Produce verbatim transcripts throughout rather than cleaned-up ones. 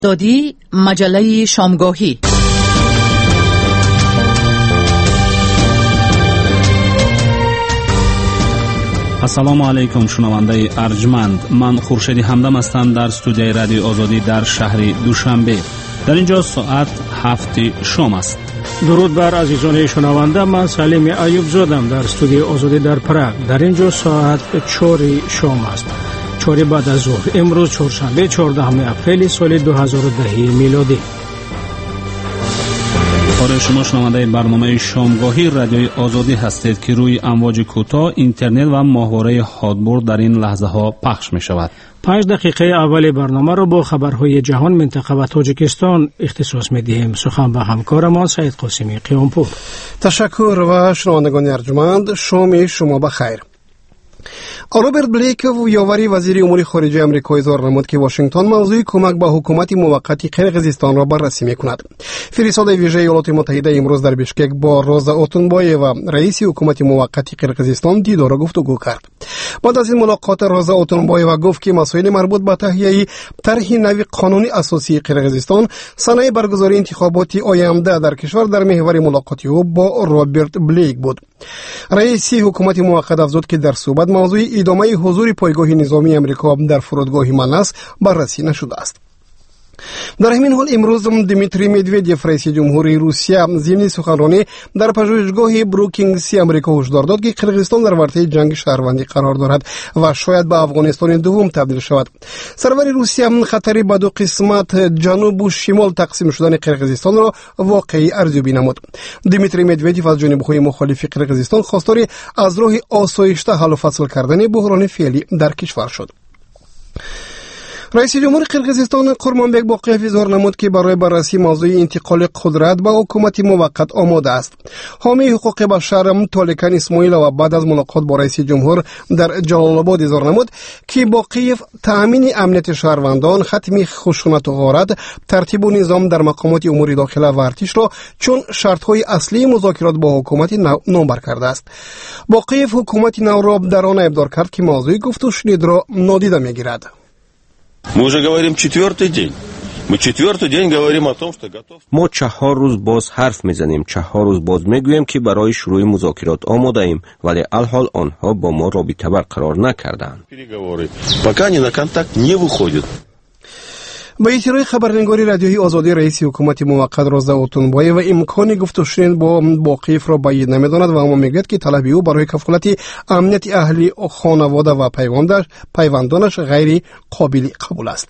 دادی مجله شامگاهی. السلام علیکم شنونده ارجمند، من خورشید همدم هستم در استودیوی رادیو آزادی در شهر دوشنبه. در اینجا ساعت هفت شام است. درود بر عزیزان شنونده، من سلیم ایوب زادم در استودیوی آزادی در پراگ. در اینجا ساعت چهار شام است، چهار بعد از ظهر. امروز چهارشنبه چهاردهم اپریل سال دو هزار و ده میلادی. برای شما شنونده برنامه شامگاهی رادیوی آزادی هستید که روی امواج کوتاه، اینترنت و ماهواره هادبرد در این لحظه ها پخش می شود. پنج دقیقه اول برنامه را با خبرهای جهان، منطقه و تاجیکستان اختصاص می دهیم. سخن به همکارمان سعید قاسمی قیامپور. تشکر و شنوندگان ارجمند، شام شما بخیر. روبرت بلیک یاوری وزیر امور خارجه آمریکا اظهار نمود که واشنگتن موضوع کمک به حکومت موقتی قرقیزستان را بررسی می‌کند. فرستاده ویژه ایالات متحده امروز در بشکک با روزا اوتونبایوا رئیس حکومت موقتی قرقیزستان دیدار و گفتگو کرد. بعد از این ملاقات روزا اوتونبایوا گفت که مسائل مربوط به تهیه طرح نوی قانون اساسی قرقیزستان صنایع برگزاری انتخابات آینده در کشور در محور ملاقات او با روبرت بلیک بود. رئیس حکومت موقت افزود که در صحبت موضوع ادامه حضور پایگاه نظامی آمریکا در فرودگاه مناس بررسی نشده است. در همین حال امروز دیمیتری مدودیف رئیس جمهوری روسیه ضمن سخنرانی در پژوهشگاه بروکینگز آمریکا هشدار داد که قرقیزستان در ورطه جنگ شهروندی قرار دارد و شاید به افغانستان دوم تبدیل شود. سرور روسیه خطری به دو قسمت جنوب و شمال تقسیم شدن قرقیزستان را واقعی ارزیابی نمود. دیمیتری مدودیف از جانب‌های مخالف قرقیزستان خواستار از راه آسایشته حل و فصل کردن بحران فعلی در کشور شد. رئیس جمهور قرقیزستان قرمانبک باقیف اظهار نمود که برای بررسی موضوع انتقال قدرت به حکومت موقت آماده است. حامی حقوق بشر طالقان اسماعیل و بعد از ملاقات با رئیس جمهور در جلال آباد اظهار نمود که باقیف تامین امنیت شهروندان، ختم خشونت و غارت، ترتیب و نظام در مقامات امور داخله و ارتش را چون شرط‌های اصلی مذاکرات با حکومت نو بر کرده است. باقیف حکومت نو را در آن ابدار کرد که موضوع گفت و شنید را نادیده می‌گیرد. Мы уже говорим четвертый день. Мы четвертый день говорим о том, что готов. ما چهار روز باز حرف میزنیم، چهار روز باز میگوییم که برای شروع مذاکرات آماده ایم، ولی الحال آنها با ما رابطه برقرار نکردند. Переговоры пока они на контакт не выходят. به اطلاع خبرنگاری رادیوی آزادی رئیس حکومت موقت روزا اوتونبایوا امکان گفت و شنید با باقیف را باید نمیداند و اما میگوید که طلب او برای کفالت امنیت اهلی خانواده و پیوندش پیوندانش غیر قابل قبول است.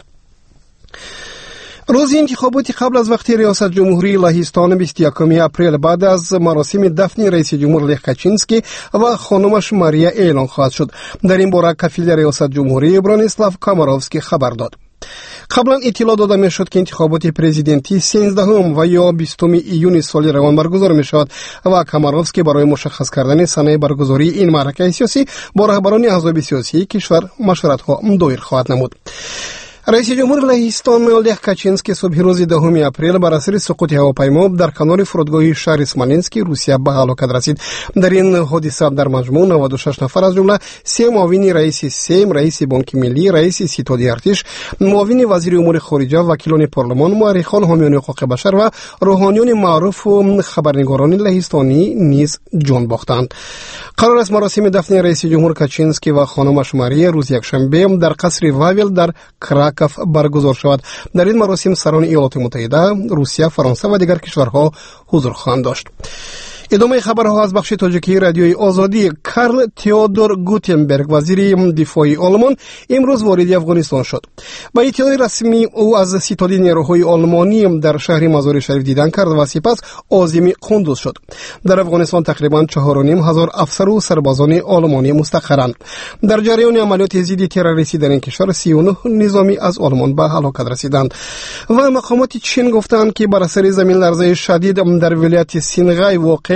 روز انتخابات قبل از وقت ریاست جمهوری لهستان بیست و یکم اپریل بعد از مراسم دفن رئیس جمهور لخ کاچینسکی و خانمش ماریا اعلان خواهد شد. در این باره کفیل ریاست جمهوری برانیسلاو کاماروفسکی خبر داد. قبلا اطلاع داده می شد که انتخابات پرزیدنتی سیزدهم و یا بیستم ایون سال روان برگزار می شود و کاماروفسکی برای مشخص کردن سنه برگزاری این معرکه سیاسی با رهبران احزاب سیاسی کشور مشورت ها دایر خواهد نمود. رئیس جمهور لهستان لخ کاچینسکی صبح روز دهم اپریل بر اثر سقوط هواپیما در کنار فرودگاه شهر اسمانینسکی روسیه به هلاکت رسید. در این حادثه در مجموع نود و شش نفر از جمله سه معاون رئیس سیم، رئیس بانک ملی، رئیس ستاد ارتش، معاون وزیر امور خارجه، وکیلان پارلمان، مورخان، حامیان حقوق بشر و روحانیون معروف و خبرنگاران لهستانی نیز جان باختند. قرار است مراسم دفن رئیس جمهور کاچینسکی و خانمش ماریا روز یکشنبه در قصر واول در کراکوف برگزار شود. در این مراسم سران ایالات متحده، روسیه، فرانسه و دیگر کشورها حضور خواهند داشت. ادامه خبرها از بخش تاجیکی رادیوی آزادی. کارل تئودور گوتنبرگ وزیر دفاع آلمان امروز وارد افغانستان شد. با اطلاع رسمی او از ستاد نیروهای آلمانی در شهر مزار شریف دیدن کرد و سپس عازم قندوز شد. در افغانستان تقریبا چهار و نیم هزار افسر و سربازان آلمانی مستقرند. در جریان عملیات ضد تروریستی در این کشور سی و نه نظامی از آلمان به هلاکت رسیدند و مقامات چین گفتند که بر اثر زمین لرزه شدید در ولایت سینغای واقع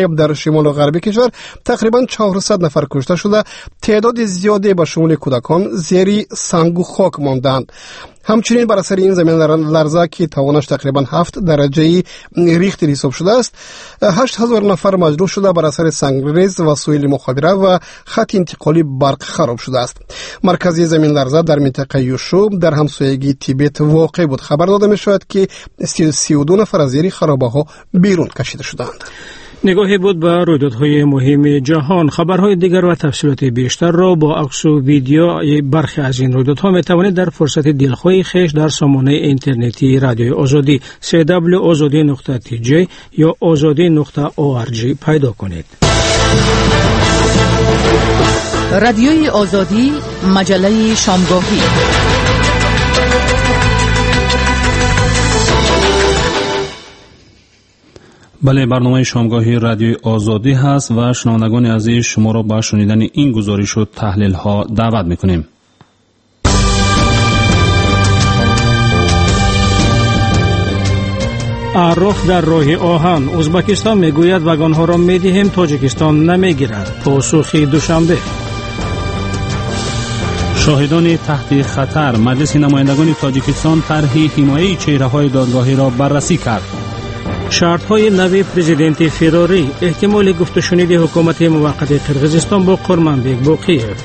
در شمال و غربی کشور تقریبا چهارصد نفر کشته شده، تعداد زیادی به شمول کودکان زیر سنگ و خاک ماندند. همچنین بر اثر این زمین لرزه که توانش تقریبا هفت درجه ریختر حساب شده است، هشت هزار نفر مجروح شده بر اثر سنگریز، وسایل مخابره و خط انتقالی برق خراب شده است. مرکزی زمین لرزه در منطقه یوشو در همسایگی تیبت واقع بود. خبر داده می شود که سی و دو نفر از زیر خرابه ها بیرون کشیده شدند. نگاهی بود به رویدادهای مهم جهان. خبرهای دیگر و تفصیلات بیشتر را با عکس و ویدیو برخی از این رویدادها می توانید در فرصت دلخواه خویش در سامانه اینترنتی رادیوی آزادی سی دبلیو آزادی نقطه تی جی یا آزادی نقطه او آر جی پیدا کنید. رادیوی آزادی، مجله شامگاهی. بله، برنامه شامگاهی رادیوی آزادی هست و شنوندگان عزیز شما را به شنیدن این گزارش و تحلیل ها دعوت میکنیم. تعارف در راه آهن. ازبکستان میگوید واگن ها را میدهیم، تاجیکستان نمیگیرد. پاسخ دوشنبه. شاهدان تحت خطر. مجلس نمایندگان تاجیکستان طرح حمایت چهره های دادگاهی را بررسی کرد. شرط‌های نوی پرزیدنت فراری. احتمال گفت و شنید حکومت موقت قرقیزستان با کرمانبک با کیف.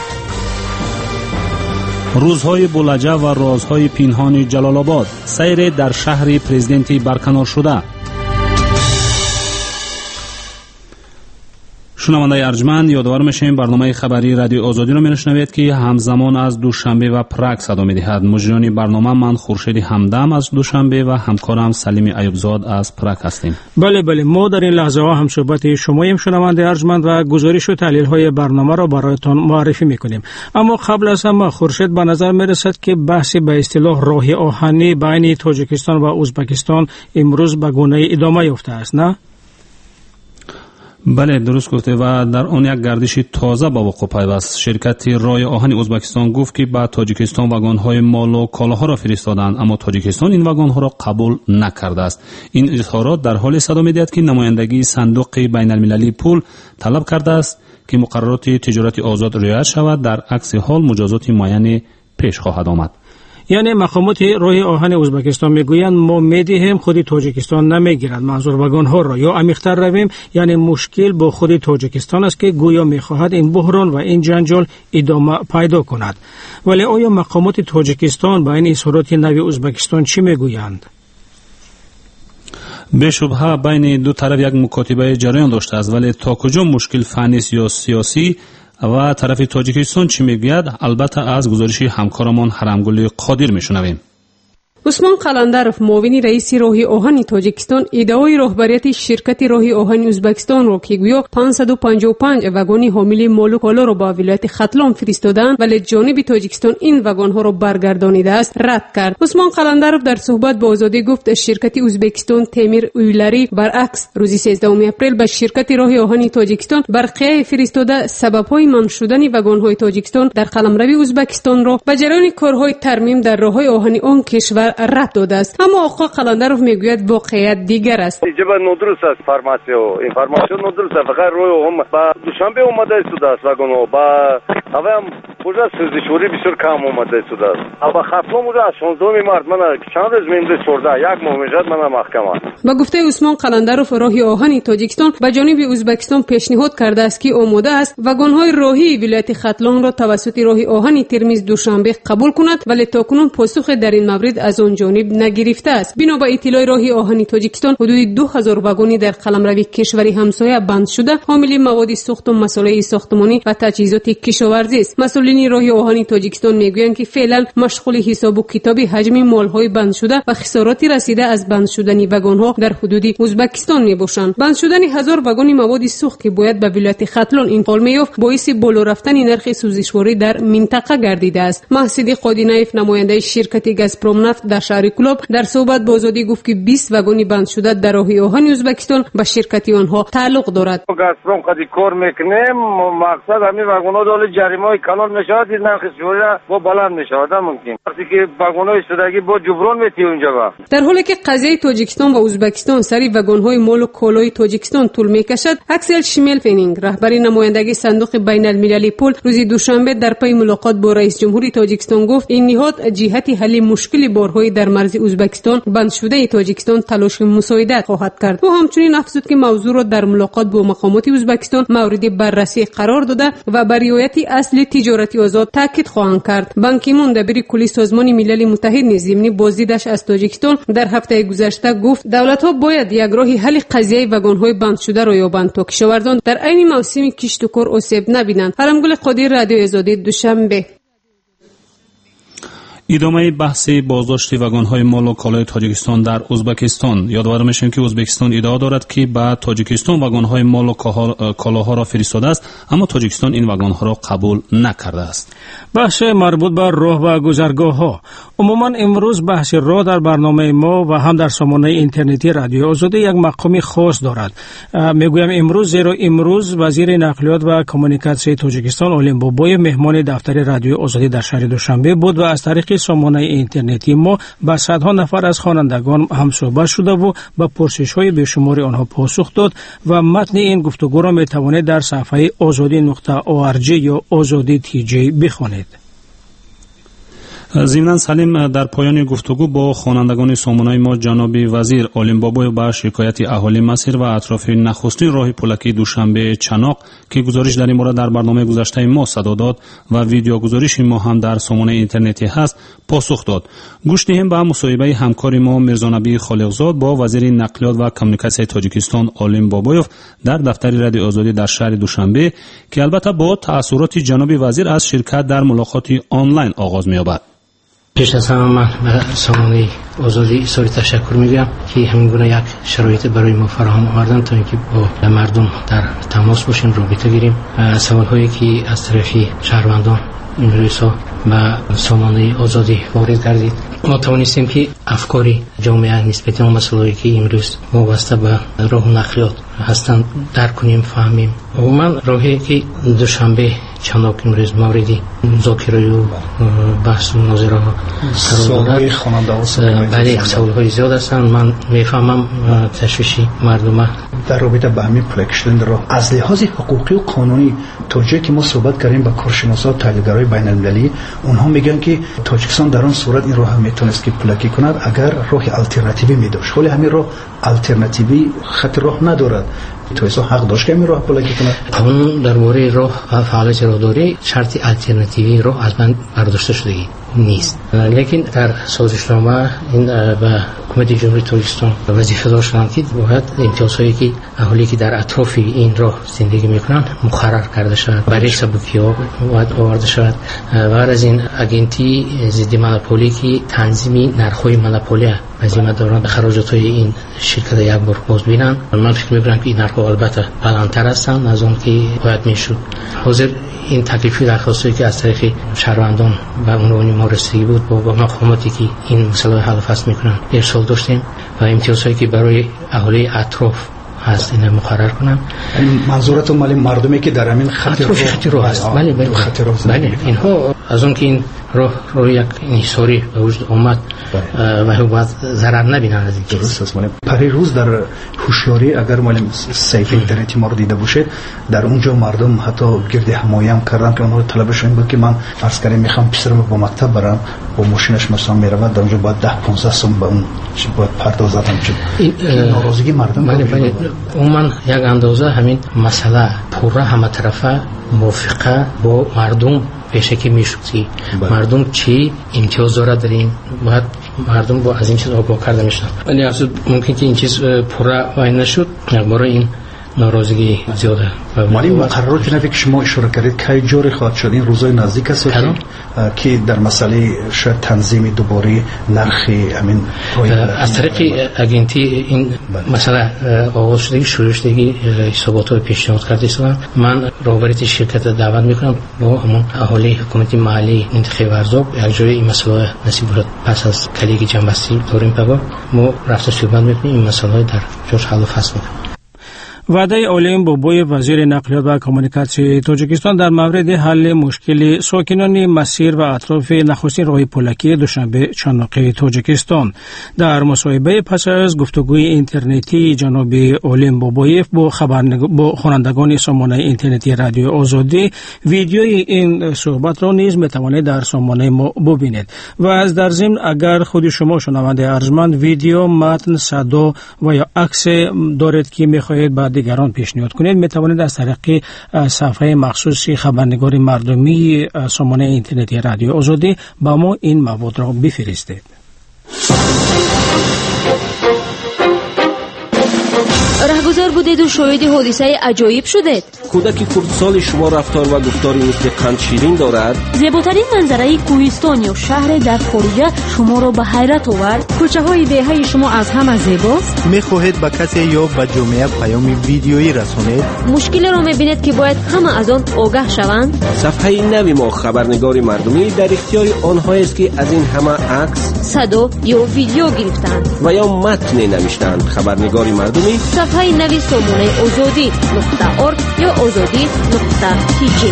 روزهای بولجه و رازهای پنهان جلال آباد. سیر در شهر پرزیدنت برکنار شده. شنونده ارجمند، یادآور میشیم برنامه خبری رادیو آزادی را میشنوید که همزمان از دوشنبه و پراگ صدا میدهد. مجریان برنامه من خورشید همدم از دوشنبه و همکارم سلیم ایوبزاد از پراگ هستیم. بله بله، ما در این لحظه ها هم صحبت شماییم شنونده ارجمند و گزارش و تحلیل های برنامه را برایتان معرفی میکنیم. اما قبل از همه خورشید به نظر میرسد که بحث به اصطلاح راه آهنی بین تاجیکستان و ازبکستان امروز به گونه ادامه یافته است، نه؟ بله، درست گفته و در آن یک گردش تازه با وقوع پیوست. شرکت راه آهن ازبکستان گفت که به تاجیکستان واگن‌های مال و کالاها را فرستادند، اما تاجیکستان این واگن‌ها را قبول نکرده است. این اظهارات در حال صدا می‌دهد که نمایندگی صندوق بین‌المللی پول طلب کرده است که مقررات تجارت آزاد رعایت شود، در عکس حال مجازات معینی پیش خواهد آمد. یعنی مقامات راه آهن ازبکستان میگویند ما میدهیم، خود تاجیکستان نمیگیرد. منظور واگن ها را یا عمیق‌تر رویم، یعنی مشکل با خود تاجیکستان است که گویا میخواهد این بحران و این جنجال ادامه پیدا کند. ولی آیا مقامات تاجیکستان با این اظهارات نوی ازبکستان چی میگویند؟ به شبهه بین دو طرف یک مکاتبه جریان داشته است، ولی تا کجا مشکل فنی یا سیاسی و طرف تاجیکستان چی میگوید البته از گزارش همکارمان حرمگل قادر میشنویم. عثمان قلندرов معاون رئیس راه آهن تاجیکستان ادعای رهبریت شرکت راه آهن ازبکستان را که گویا پانصد و پنجاه و پنج واگن حامل مال و کالا را به ولایت ختلان فرستادند ولی جانب تاجیکستان این واگن ها را برگردانیده است رد کرد. عثمان قلندرов در صحبت با آزادی گفت شرکت ازبکستان تیمیر اویلری برعکس روز سیزدهم اپریل به شرکت راه آهن تاجیکستان برقیه فرستاده سبب‌های منع شدن واگن های تاجیکستان در قلمرو ازبکستان را به جریان کارهای ترمیم در راههای آهن آن کشور رد داده است. اما آقا قلندرов میگوید واقعیت دیگر است. اینجا ندرست است فرماسیو اینفورماسیون ندرست است. فقط روی هم با دوشنبه اومده شده است واگن با اوه هم کجا سوزشوری بسیار کم اومده شده است. اما خطلو موجه از شانزدهم مارس من چند روز مونده شده یک ماه میشد من محکمه. با گفته عثمان قلندرов راه آهن تاجیکستان به جانب ازبکستان پیشنهاد کرده است که آماده است واگن های راهی ولایت ختلان را توسط راه آهن ترمیز دوشنبه قبول کند ولی تاکنون پاسخ در این مورد از آن جانب نگرفته است. بنا به اطلاع راه آهن تاجیکستان حدود دو هزار واگن در قلمرو کشوری همسایه بند شده حامل مواد سوخت و مسائل ساختمانی و تجهیزات کشاورزی است. مسئولین راه آهن تاجیکستان میگویند که فعلا مشغول حساب و کتاب حجم مال‌های بند شده و خساراتی رسیده از بند شدن واگن‌ها در حدود ازبکستان میباشند. بند شدن هزار واگن مواد سوخت که باید به ولایت ختلان انتقال می‌یافت باعث بالا رفتن نرخ سوزشواری در منطقه گردیده است. محسود قادینایف نماینده شرکت گازپروم نفت در شهر کلاب در صحبت با آزادی گفت که بیست واگن بند شده در راه آهن ازبکستان به شرکت آنها تعلق دارد. گازپروم خودی کار میکنیم، مقصد همین واگن‌ها دول جریمه‌های کانال میشود، نرخ شوری با بلند میشود ممکن. وقتی که واگن‌های شدگی با جبران میتی اونجا با. در حالی که قضیه تاجیکستان و ازبکستان سری واگن‌های مال و کالای تاجیکستان طول میکشد، اکسل شمیلفینینگ رهبر نمایندگی صندوق بین المللی پول روز دوشنبه در پی ملاقات با رئیس جمهوری تاجیکستان گفت این نهاد جهت حل مشکل بارهای در مرز ازبکستان بند شده تاجیکستان تلاش مساعدت خواهد کرد. او همچنین افزود که موضوع را در ملاقات با مقامات ازبکستان مورد بررسی قرار داده و بر رعایت اصل تجارتی آزاد تاکید خواهند کرد. بان کی مون دبیر کلی سازمان ملل متحد نظامی بازدیدش از تاجیکستان در هفته گذشته گفت دولت‌ها باید یک راه حل قضیه واگن‌های بند شده را یابند تا کشاورزان در عین موسم کشت و کار آسیب نبینند. علمگل قادر، رادیو آزادی، دوشنبه. ادامه بحث بازداشت واگن‌های مال و کالای تاجیکستان در ازبکستان. یادآور میشیم که ازبکستان ادعا دارد که به تاجیکستان واگن‌های مال و کالاها را فرستاده است، اما تاجیکستان این واگن‌ها را قبول نکرده است. بحث مربوط به راه و گذرگاه‌ها. عموما امروز بحث راه در برنامه ما و هم در سامانه اینترنتی رادیو آزادی یک مقام خاص دارد. میگویم امروز زیرا امروز وزیر نقلیات و کمیونیکاسیون تاجیکستان اولین بابای مهمان دفتر رادیو آزادی در شهر دوشنبه بود و از طریق سامانه اینترنتی ما با صدها نفر از خوانندگان هم صحبت شده و با پرسش‌های بیشماری آنها پاسخ داد و متن این گفتگو را میتوانید در صفحه آزادی نقطه او آر جی یا آزادی تی جی بخوانید. ضمناً سلیم در پایان گفتگو با خوانندگان سامانه ما جناب وزیر عالم بابای با شکایت اهالی مسیر و اطراف نخستین راه پلکی دوشنبه چناق که گزارش در این باره در برنامه گذشته ما صدا داد و ویدیو گزارش ما هم در سامانه اینترنتی هست پاسخ داد. گوش دهیم به مصاحبه همکار ما میرزانبی خالقزاد با وزیر نقلیات و کمیونیکاسیون تاجیکستان عالم بابایوف در دفتر رادیو آزادی در شهر دوشنبه که البته با تأثیرات جناب وزیر از شرکت در ملاقات آنلاین آغاز می‌یابد. پیش از همه من به سامانه آزادی سوری تشکر میگم که همین گونه یک شرایط برای ما فراهم آوردن تا اینکه با مردم در تماس باشیم، رابطه گیریم. سوال هایی که از طرف شهروندان این روزها به سامانه آزادی وارد گردید ما توانستیم که افکاری جامعه نسبت به مسائلی که امروز وابسته به راه نقلیات هستند درک کنیم، فهمیم. و من راهی که دوشنبه چناق امروز موردی مذاکره و بحث و مناظره ها قرار دارد. بله، سوال‌های زیاد هستند. من میفهمم تشویشی مردم در رابطه با همین پلک شدن راه. از لحاظ حقوقی و قانونی توجیه که ما صحبت کردیم با کارشناسا و تحلیلگرای بین المللی، اونها میگن که تاجیکستان در آن صورت این راه میتونست که پلکی کند اگر راه الटरनेटिव्ی میداشت، ولی همین راه الटरनेटिव्ی خط راه ندارد. تو ایسا حق داشت که همین راه پلکی کنه. قانون درباره راه و فعالیت راهداری شرط الटरनेटिव्ی راه از من برداشته شدگی نیست، لیکن در سازشنامه این به حکومت جمهوری تاجیکستان وظیفه داشتند که باید امتیازهایی که اهالی که در اطراف این راه زندگی میکنند مقرر کرده شود، برای سبکی‌ها باید آورده شود. و از این اجنتی ضد مونوپولی که تنظیم نرخ‌های مونوپولی وظیفه دارند خراجات‌های این شرکت یک بار باز بینن. من فکر می‌کنم که این نرخ‌ها البته بلندتر هستند از اون که باید میشد. حاضر این تکلیفی درخواستی که از طرف شهروندان و عنوان ما رسیدگی بود با مقاماتی که این مسئله حل فصل میکنن ارسال داشتیم و امتیازهایی که برای اهالی اطراف هست این مقرر کنم. منظورتون مال مردمی که در همین خط راه هست. بله بله بله اینها از اون که این راه روی یک انحصاری به وجود آمد و باید ضرر نبینن از این درست است. پری روز در هوشیاری اگر مال سایت اینترنتی ما رو دیده باشید، در اونجا مردم حتی گرد حمایه هم کردن که اونها رو طلبشون بود که من فرض کنم میخوام پسرم با مکتب برم با ماشینش مثلا میرود در اونجا باید ده پانزده سوم به اون باید پردازم چون ناراضگی مردم. بله بله عموما یک اندازه همین مسئله پوره همه طرفه موافقه با مردم پیشه که میشودی مردم چی امتیاز داره در این باید مردم با از این چیز آگاه کرده میشن. ولی اصلا ممکن که این چیز پوره وای نشد. یک بار این ناراضگی زیاده. ولی مقررات نوی که شما اشاره کردید که جاری خواهد شد این روزای نزدیک است که در مسئله شاید تنظیم دوباره نرخ امین از طریق اگنتی این مسئله آغاز شده شروع شده حسابات رو پیشنهاد کرده است. من رهبریت شرکت دعوت میکنم با همون اهالی حکومت محلی منطقه ورزاب یک جای این مسئله نصیب شد پس از کلیگ جنبستی داریم پگاه ما رفته صحبت میکنیم این مسئله در جاش حل و فصل میکنیم. وعده علیم بوبوی وزیر نقلیات و کمونیکاسیون تاجیکستان در مورد حل مشکل ساکنان مسیر و اطراف نخستین راه پولکی دوشنبه چانقی تاجیکستان در مصاحبه پس از گفتگوی اینترنتی جناب علیم بوبویف با خبرنگار با خوانندگان سامانه اینترنتی رادیو آزادی ویدیوی این صحبت را نیز میتوانید در سامانه ما ببینید و از در ضمن اگر خود شما شنونده ارجمند ویدیو متن صدا و یا عکس دارید که میخواهید بعد دیگران پیشنهاد کنید میتوانید از طریق صفحه مخصوصی خبرنگار مردمی سامانه اینترنتی رادیو آزادی با ما این مواد را بفرستید. رهگذر بودید و شاهد حادثه عجایب شدید. کودک کردستان شما رفتار و گفتاری مثل قند شیرین دارد. زیباترین منظره کوهستان یا شهر در خارجه شما را به حیرت آورد. کوچه های دهه شما از همه زیباست. میخواهید به کسی یا به جامعه پیام ویدیویی رسانید. مشکل را میبینید که باید همه از آن آگاه شوند. صفحه نوی ما خبرنگار مردمی در اختیار آنها است که از این همه عکس، صدا یا ویدیو گرفتند و یا متن نوشتند. خبرنگار مردمی صفحه نوی سامانه آزادی نقطه ارگ یا آزادی نقطه تیجی.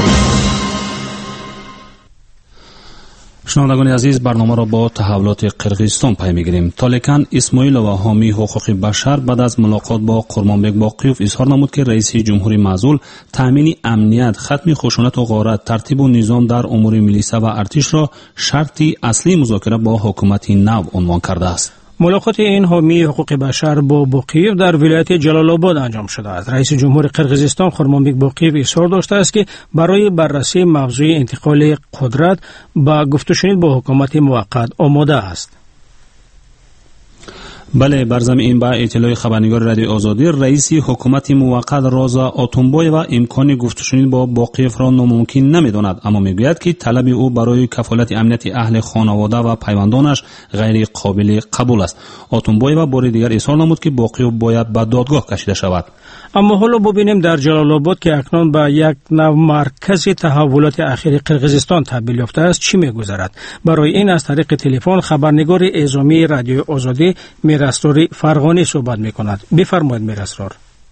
شنوندگان عزیز برنامه را با تحولات قرقیزستان پی میگیریم. تالکان اسماعیل و حامی حقوق بشر بعد از ملاقات با قرمانبک باقیوف اظهار نمود که رئیس جمهوری معزول تامین امنیت، ختم خشونت و غارت، ترتیب و نظام در امور ملیسا و ارتش را شرطی اصلی مذاکره با حکومت نو عنوان کرده است. ملاقات این حامی حقوق بشر با باقیوف در ولایت جلال آباد انجام شده است. رئیس جمهور قرقیزستان قرمانبک باقیوف اصرار داشته است که برای بررسی موضوع انتقال قدرت با گفت و شنید با حکومت موقت آماده است. بله، بر ضمن با اطلاع خبرنگار رادیو آزادی رئیس حکومت موقت رازا آتونبای و امکان گفت و شنید با باقیوف را ناممکن نمی‌داند، اما میگوید که طلب او برای کفالت امنیت اهل خانواده و پیوندانش غیر قابل قبول است. آتونبای و بار دیگر اصرار نمود که باقیوف باید به دادگاه کشیده شود. اما حالا ببینیم در جلال آباد که اکنون به یک نو مرکز تحولات اخیر قرقیزستان تبدیل یافته است چی می‌گذرد؟ برای این از طریق تلفن خبرنگار اعزامی رادیو آزادی میراسرار فرغانی صحبت می‌کند. بفرمایید میراسرار.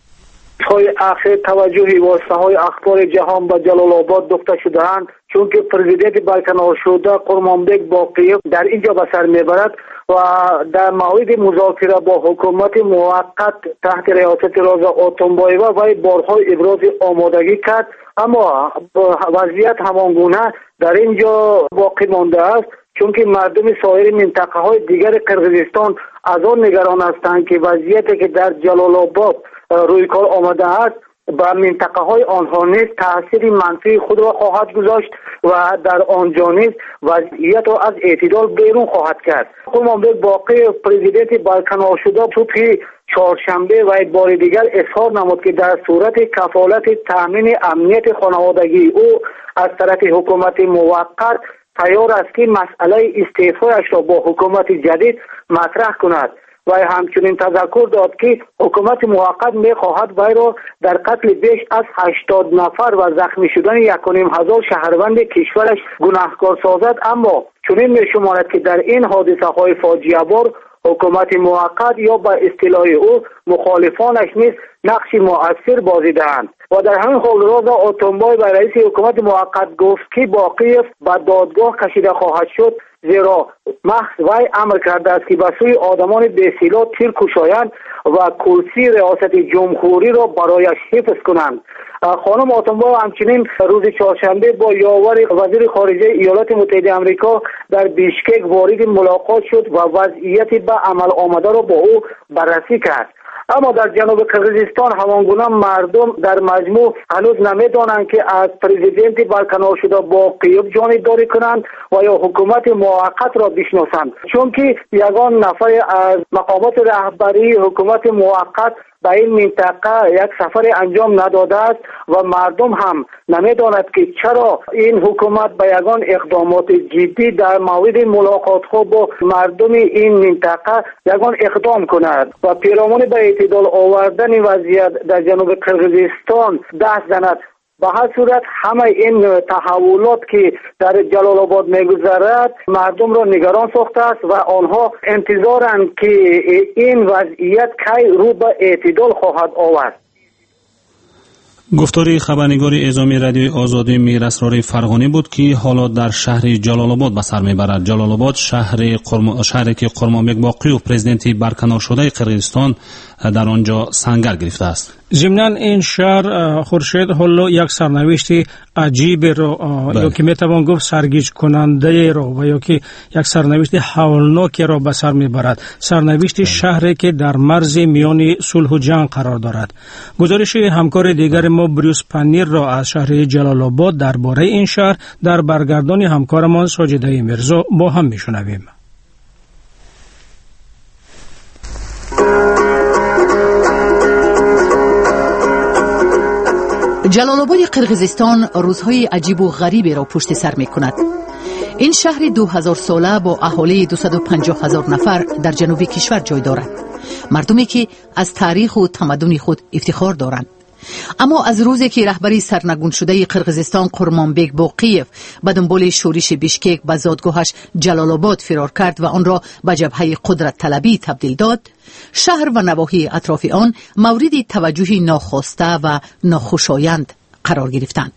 های اخیر توجه واسطه‌های اخبار جهان به جلال آباد دوخته شده‌اند، چون که پرزیدنت برکنار شده قرمانبک باقیوف در اینجا به سر میبرد و در موعد مذاکره با حکومت موقت تحت ریاست رازا آتونبایوا و بارها ابراز آمادگی کرد، اما وضعیت همانگونه در اینجا باقی مانده است، چون که مردم سایر منطقه های دیگر قرقیزستان از آن نگران هستند که وضعیتی که در جلال آباد روی کار آمده است با منطقه های آنها نیز تاثیر منفی خود را خواهد گذاشت و در آنجا نیز وضعیت را از اعتدال بیرون خواهد کرد. قرمانبک باقیوف پرزیدنت برکنار شده صبح چهارشنبه و یک بار دیگر اظهار نمود که در صورت کفالت تامین امنیت خانوادگی او از طرف حکومت موقت تیار است که مسئله استعفایش را با حکومت جدید مطرح کند و همچنین تذکر داد که حکومت موقت می‌خواهد وی را در قتل بیش از هشتاد نفر و زخمی شدن یک و نیم هزار شهروند کشورش گناهکار سازد، اما چنین می‌شمارد که در این حادثه‌های فاجعه بار حکومت موقت یا به اصطلاح او مخالفانش نیز نقش مؤثر بازیده‌اند. و در همین حال رازا آتونبای و رئیس حکومت موقت گفت که باقیوف به دادگاه کشیده خواهد شد، زیرا محض وی امر کرده است که به سوی آدمان بی‌سلاح تیر کشایند و کرسی ریاست جمهوری را برایش حفظ کنند. خانم آتونبای همچنین روز چهارشنبه با یاور وزیر خارجه ایالات متحده آمریکا در بیشکک وارد ملاقات شد و وضعیت به عمل آمده را با او بررسی کرد. اما در جنوب قرقیزستان همانگونه مردم در مجموع هنوز نمیدانند که از پرزیدنت برکنار شده باقیوف جانبداری کنند و یا حکومت موقت را بشناسند، چون که یگان نفر از مقامات رهبری حکومت موقت به این منطقه یک سفر انجام نداده است و مردم هم نمیداند که چرا این حکومت به یگان اقدامات جدی در مورد ملاقات خود با مردم این منطقه یگان اقدام کند و پیرامون به اعتدال آوردن وضعیت در جنوب قرقیزستان دست زند. به هر صورت همه این تحولات که در جلال آباد میگذرد مردم را نگران ساخته است و آنها انتظارند که این وضعیت کی رو به اعتدال خواهد آورد. گفتاری خبرنگار اعزامی رادیوی آزادی میر اسرار فرغانی بود که حالا در شهر جلال آباد به سر میبرد. جلال آباد شهر قرم... شهری که قرمانبک باقیوف پرزیدنتی برکنار شده قرقیزستان در آنجا سنگر گرفته است. ضمن این شهر خورشید حالا یک سرنوشت عجیب رو یا که میتوان گفت سرگیج کننده رو و یا که یک سرنوشت هولناک رو به سر میبرد. سرنوشت شهری که در مرز میان صلح و جنگ قرار دارد. گزارش همکار دیگر ما بروس پنیر را از شهر جلال آباد درباره این شهر در برگردان همکارمان ساجده میرزا با هم میشنویم. جلال آباد قرقیزستان روزهای عجیب و غریبی را پشت سر می کند. این شهر دو هزار ساله با اهالی دویست و پنجاه هزار نفر در جنوب کشور جای دارد. مردمی که از تاریخ و تمدن خود افتخار دارند. اما از روزی که رهبری سرنگون شده قرقیزستان قرمانبک باقیوف به دنبال شورش بیشکک به زادگاهش جلال آباد فرار کرد و آن را به جبهه قدرت طلبی تبدیل داد، شهر و نواحی اطراف آن مورد توجه ناخواسته و ناخوشایند قرار گرفتند.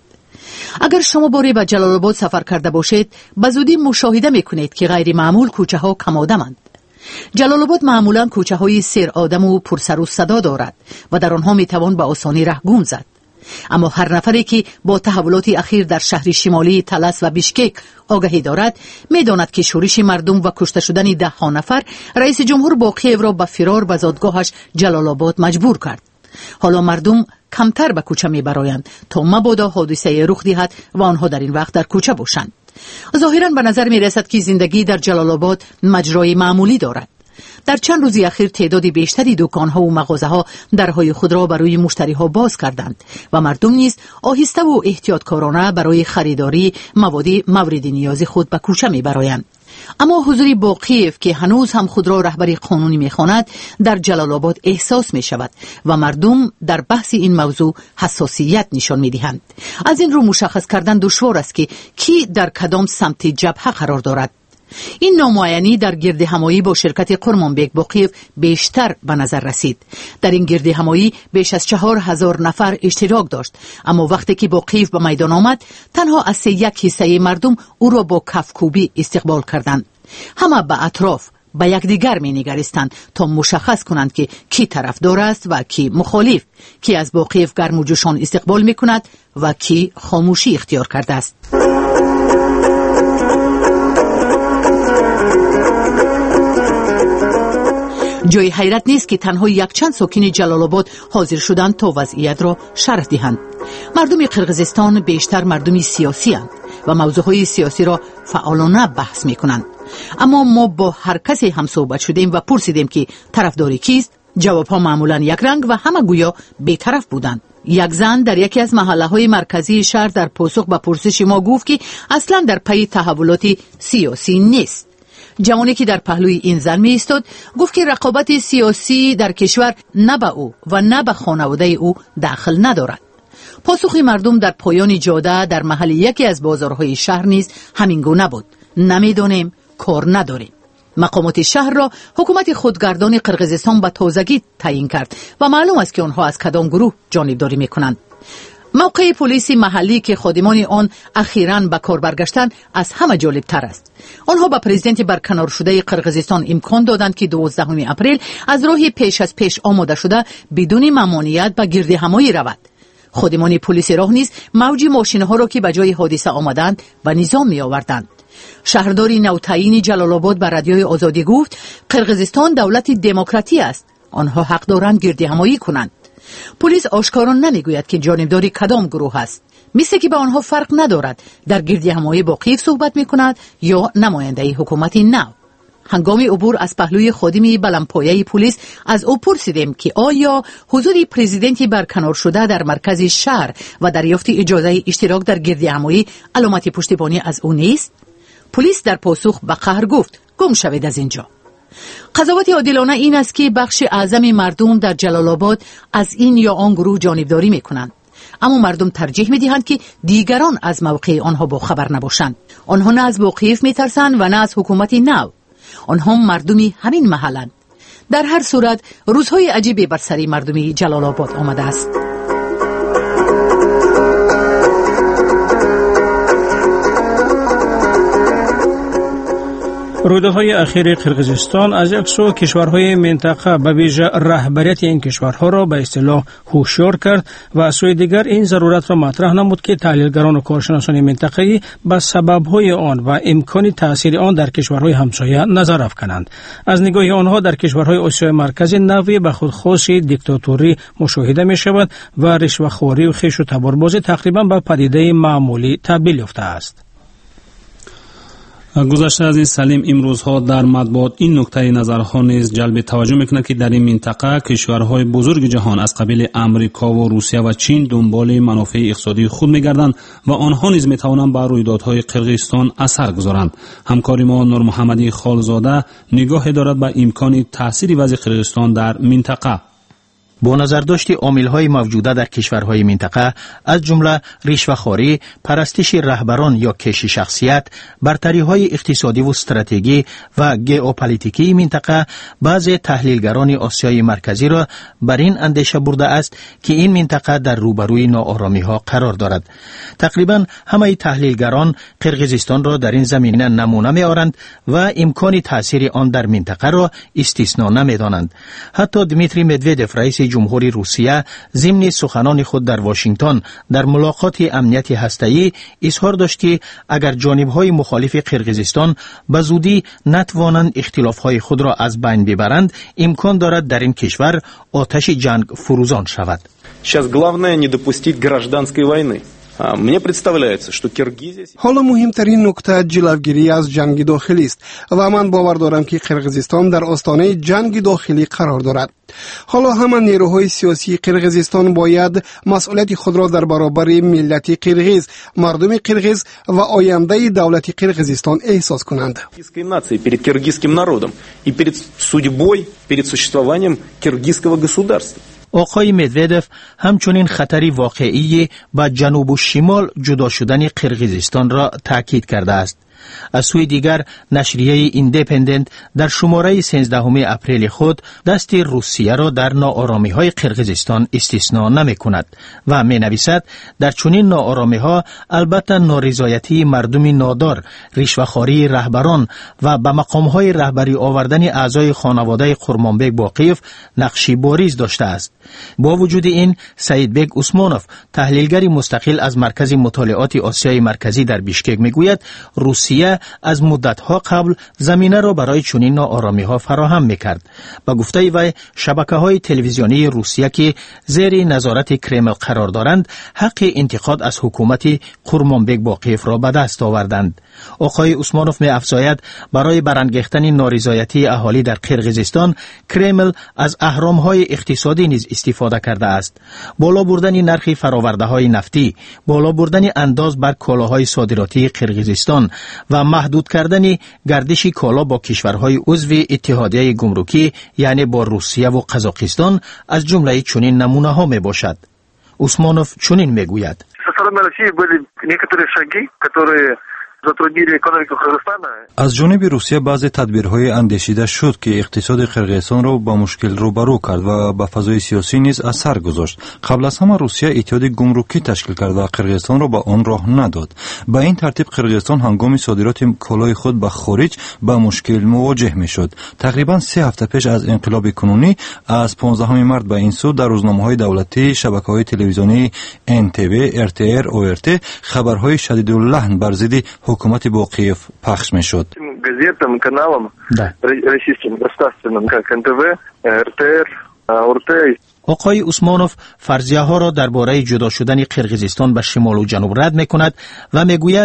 اگر شما باری به جلال آباد سفر کرده باشید، به زودی مشاهده میکنید که غیر معمول کوچه ها کم آدمند. جلال آباد معمولا کوچه های سر آدم و پرسر و صدا دارد و در آنها میتوان به آسانی ره گم زد. اما هر نفری که با تحولات اخیر در شهر شمالی طلس و بیشکک آگاهی دارد میداند که شورش مردم و کشته شدن ده ها نفر رئیس جمهور باقیوف را به فرار به زادگاهش جلال آباد مجبور کرد. حالا مردم کمتر به کوچه میبرایند تا مبادا حادثه رخ دهد و آنها در این وقت در کوچه باشند. ظاهراً به نظر می رسد که زندگی در جلال آباد مجرای معمولی دارد. در چند روز اخیر تعداد بیشتری دکان‌ها و مغازه‌ها درهای خود را برای مشتری‌ها باز کردند و مردم نیز آهسته و احتیاطکارانه برای خریداری مواد مورد نیاز خود به کوچه می‌برایند. اما حضور باقیوف که هنوز هم خود را رهبری قانونی می‌خواند در جلال آباد احساس می‌شود و مردم در بحث این موضوع حساسیت نشان می‌دهند. از این رو مشخص کردن دشوار است که کی در کدام سمت جبهه قرار دارد. این نامعینی در گرد همایی با شرکت قرمانبک باقیوف بیشتر به نظر رسید. در این گرد همایی بیش از چهار هزار نفر اشتراک داشت، اما وقتی که باقیوف به میدان آمد تنها از یک حصه مردم او را با کفکوبی استقبال کردند. همه به اطراف به یکدیگر می نگریستند تا مشخص کنند که کی طرفدار است و کی مخالف، کی از باقیوف گرم و جوشان استقبال می کند و کی خاموشی اختیار کرده است. جای حیرت نیست که تنها یک چند ساکن جلال آباد حاضر شدند تا وضعیت را شرح دهند. مردم قرقیزستان بیشتر مردمی سیاسی هستند و موضوعهای سیاسی را فعالانه بحث می کنند. اما ما با هر کسی هم صحبت شدیم و پرسیدیم که طرفداری کیست. جوابها معمولا یک رنگ و همه گویا بی‌طرف بودند. یک زن در یکی از محله‌های مرکزی شهر در پاسخ به پرسش ما گفت که اصلا در پی تحولات سیاسی نیست. جوانی که در پهلوی این زن می ایستاد گفت که رقابت سیاسی در کشور نه به او و نه به خانواده او دخل ندارد. پاسخ مردم در پایان جاده در محل یکی از بازارهای شهر نیز همین گونه بود: نمیدونیم، کار نداریم. مقامات شهر را حکومت خودگردان قرقیزستان به تازگی تعیین کرد و معلوم است که آنها از کدام گروه جانبداری میکنند. موقع پلیس محلی که خادمان آن اخیراً به کار برگشتند از همه جالب تر است. آنها به پرزیدنت برکنار شده قرقیزستان امکان دادند که دوازدهم اپریل از راه پیش از پیش آماده شده بدون ممانعت به گرد همایی رود. خادمان پلیس راه نیز موج ماشین‌ها را که به جای حادثه آمدند و نظام می آوردند. شهرداری نوتعیین جلال آباد به رادیوی آزادی گفت قرقیزستان دولت دموکراتی است. آنها حق دارند گرد همایی کنند. پلیس آشکارا نمیگوید که جانبداری کدام گروه است. مثل که به آنها فرق ندارد در گرد همایی باقیوف صحبت میکند یا نماینده حکومت نو. هنگام عبور از پهلوی خادم بلندپایه پلیس از او پرسیدیم که آیا حضور پرزیدنت برکنار شده در مرکز شهر و دریافت اجازه اشتراک در گردهمایی علامت پشتیبانی از او نیست؟ پلیس در پاسخ به قهر گفت گم شوید از اینجا. قضاوت عادلانه این است که بخش اعظم مردم در جلال آباد از این یا آن گروه جانبداری میکنند، اما مردم ترجیح میدهند که دیگران از موقع آنها با خبر نباشند. آنها نه از موقف میترسند و نه از حکومت نو. آنها مردمی همین محلند. در هر صورت روزهای عجیبی بر سر مردمی جلال آباد آمده است. رویدادهای اخیر قرقیزستان از یک سو کشورهای منطقه به ویژه رهبریت این کشورها را به اصطلاح هوشیار کرد و از سوی دیگر این ضرورت را مطرح نمود که تحلیلگران و کارشناسان منطقه‌ای به سببهای آن و امکان تأثیر آن در کشورهای همسایه نظر افکنند. از نگاه آنها در کشورهای آسیای مرکزی نوعی به خودخواسی دیکتاتوری مشاهده می شود و رشوه‌خواری و خویش و تباربازی تقریبا به پدیده معمولی تبدیل یافته است. گذشته از این سلیم، امروزها در مطبوعات این نکته نظرها نیز جلب توجه میکند که در این منطقه کشورهای بزرگ جهان از قبیل امریکا و روسیه و چین دنبال منافع اقتصادی خود میگردند و آنها نیز میتوانند بر رویدادهای قرقیزستان اثر گذارند. همکار ما نور محمدی خالزاده نگاه دارد به امکان تاثیر وضع قرقیزستان در منطقه. با نظر داشت عامل‌های موجوده در کشورهای منطقه از جمله رشوه‌خواری، پرستش رهبران یا کش شخصیت، برتری‌های اقتصادی و استراتژی و ژئوپلیتیکی منطقه، بعضی تحلیلگران آسیای مرکزی را بر این اندیشه برده است که این منطقه در روبروی ناآرامی‌ها قرار دارد. تقریبا همه تحلیلگران قرقیزستان را در این زمینه نمونه می‌آورند و امکان تأثیر آن در منطقه را استثنا نمی‌دانند. حتی دمیتری مدودف رئیس جمهوری روسیه ضمن سخنان خود در واشنگتن در ملاقات امنیت هسته‌ای اظهار داشت که اگر جانب‌های مخالف قرقیزستان به زودی نتوانند اختلاف‌های خود را از بین ببرند، امکان دارد در این کشور آتش جنگ فروزان شود. Сейчас главное не допустить гражданской войны. Мне представляется, что Киргизия... حالا مهمترین نکته جلوگیری از جنگ داخلی است و من باور دارم که قرقیزستان در آستانه جنگ داخلی قرار دارد. حالا همان نیروهای سیاسی قرقیزستان باید مسئولیت خود را در برابر ملت قرقیز، مردم قرقیز و آینده دولت قرقیزستان احساس کنند. ...нации перед киргизским народом и перед судьбой, перед существованием киргизского государства. آقای مدودف همچنین خطری واقعی به جنوب و شمال جدا شدن قرقیزستان را تاکید کرده است. از سوی دیگر نشریه ایندیپندنت در شماره سیزدهم اپریل خود دست روسیه را در ناآرامی‌های قرقیزستان استثنا نمی‌کند و می‌نویسد در چنین ناآرامی‌ها البته نارضایتی مردم نادار، رشوه‌خواری رهبران و به مقام‌های رهبری آوردن اعضای خانواده قرمانبک باقیف نقشی بارز داشته است. با وجود این، سعید بیگ عثمانوف تحلیلگر مستقل از مرکز مطالعات آسیای مرکزی در بیشکک می‌گوید روسیه از مدت‌ها قبل زمینه را برای چنین ناآرامی‌ها فراهم می‌کرد. با گفته وی شبکه‌های تلویزیونی روسیه که زیر نظارت کرمل قرار دارند حق انتقاد از حکومت قرمانبک باقیف را به دست آوردند. آقای عثمانوف می‌افزاید برای برانگیختن نارضایتی اهالی در قرقیزستان کرمل از اهرام‌های اقتصادی نیز استفاده کرده است. بالا بردن نرخ فرآورده‌های نفتی، بالا بردن انداز بر کالاهای صادراتی قرقیزستان و محدود کردن گردش کالا با کشورهای عضو اتحادیه گمرکی یعنی با روسیه و قزاقستان از جمله چنین نمونه‌ها میباشد. عثمانوف چنین میگوید: از جانب روسیه بعضی تدبیرهای اندیشیده شد که اقتصاد قرقیزستان را با مشکل روبرو کرد و به فضای سیاسی نیز اثر گذاشت. قبل از همه روسیه اتحاد گمرکی تشکیل کرد و قرقیزستان را به آن راه نداد. به این ترتیب قرقیزستان هنگام صادرات کالای خود به خارج با مشکل مواجه میشد. تقریبا سه هفته پیش از انقلاب کنونی از پانزدهم مارس به این سو در روزنامه‌های دولتی، شبکه‌های تلویزیونی ان تی وی، ار تی ار، او ار تی خبرهای شدید اللحن بر ضد حکومت باقیف پخش میشد. газетам, каналам российским государственным, как эн тэ вэ, эр тэ эр, о эр тэ. آقای عثمانوف فرضیه ها را درباره جدا شدن قرقیزستان به شمال و جنوب رد می کند و می گوید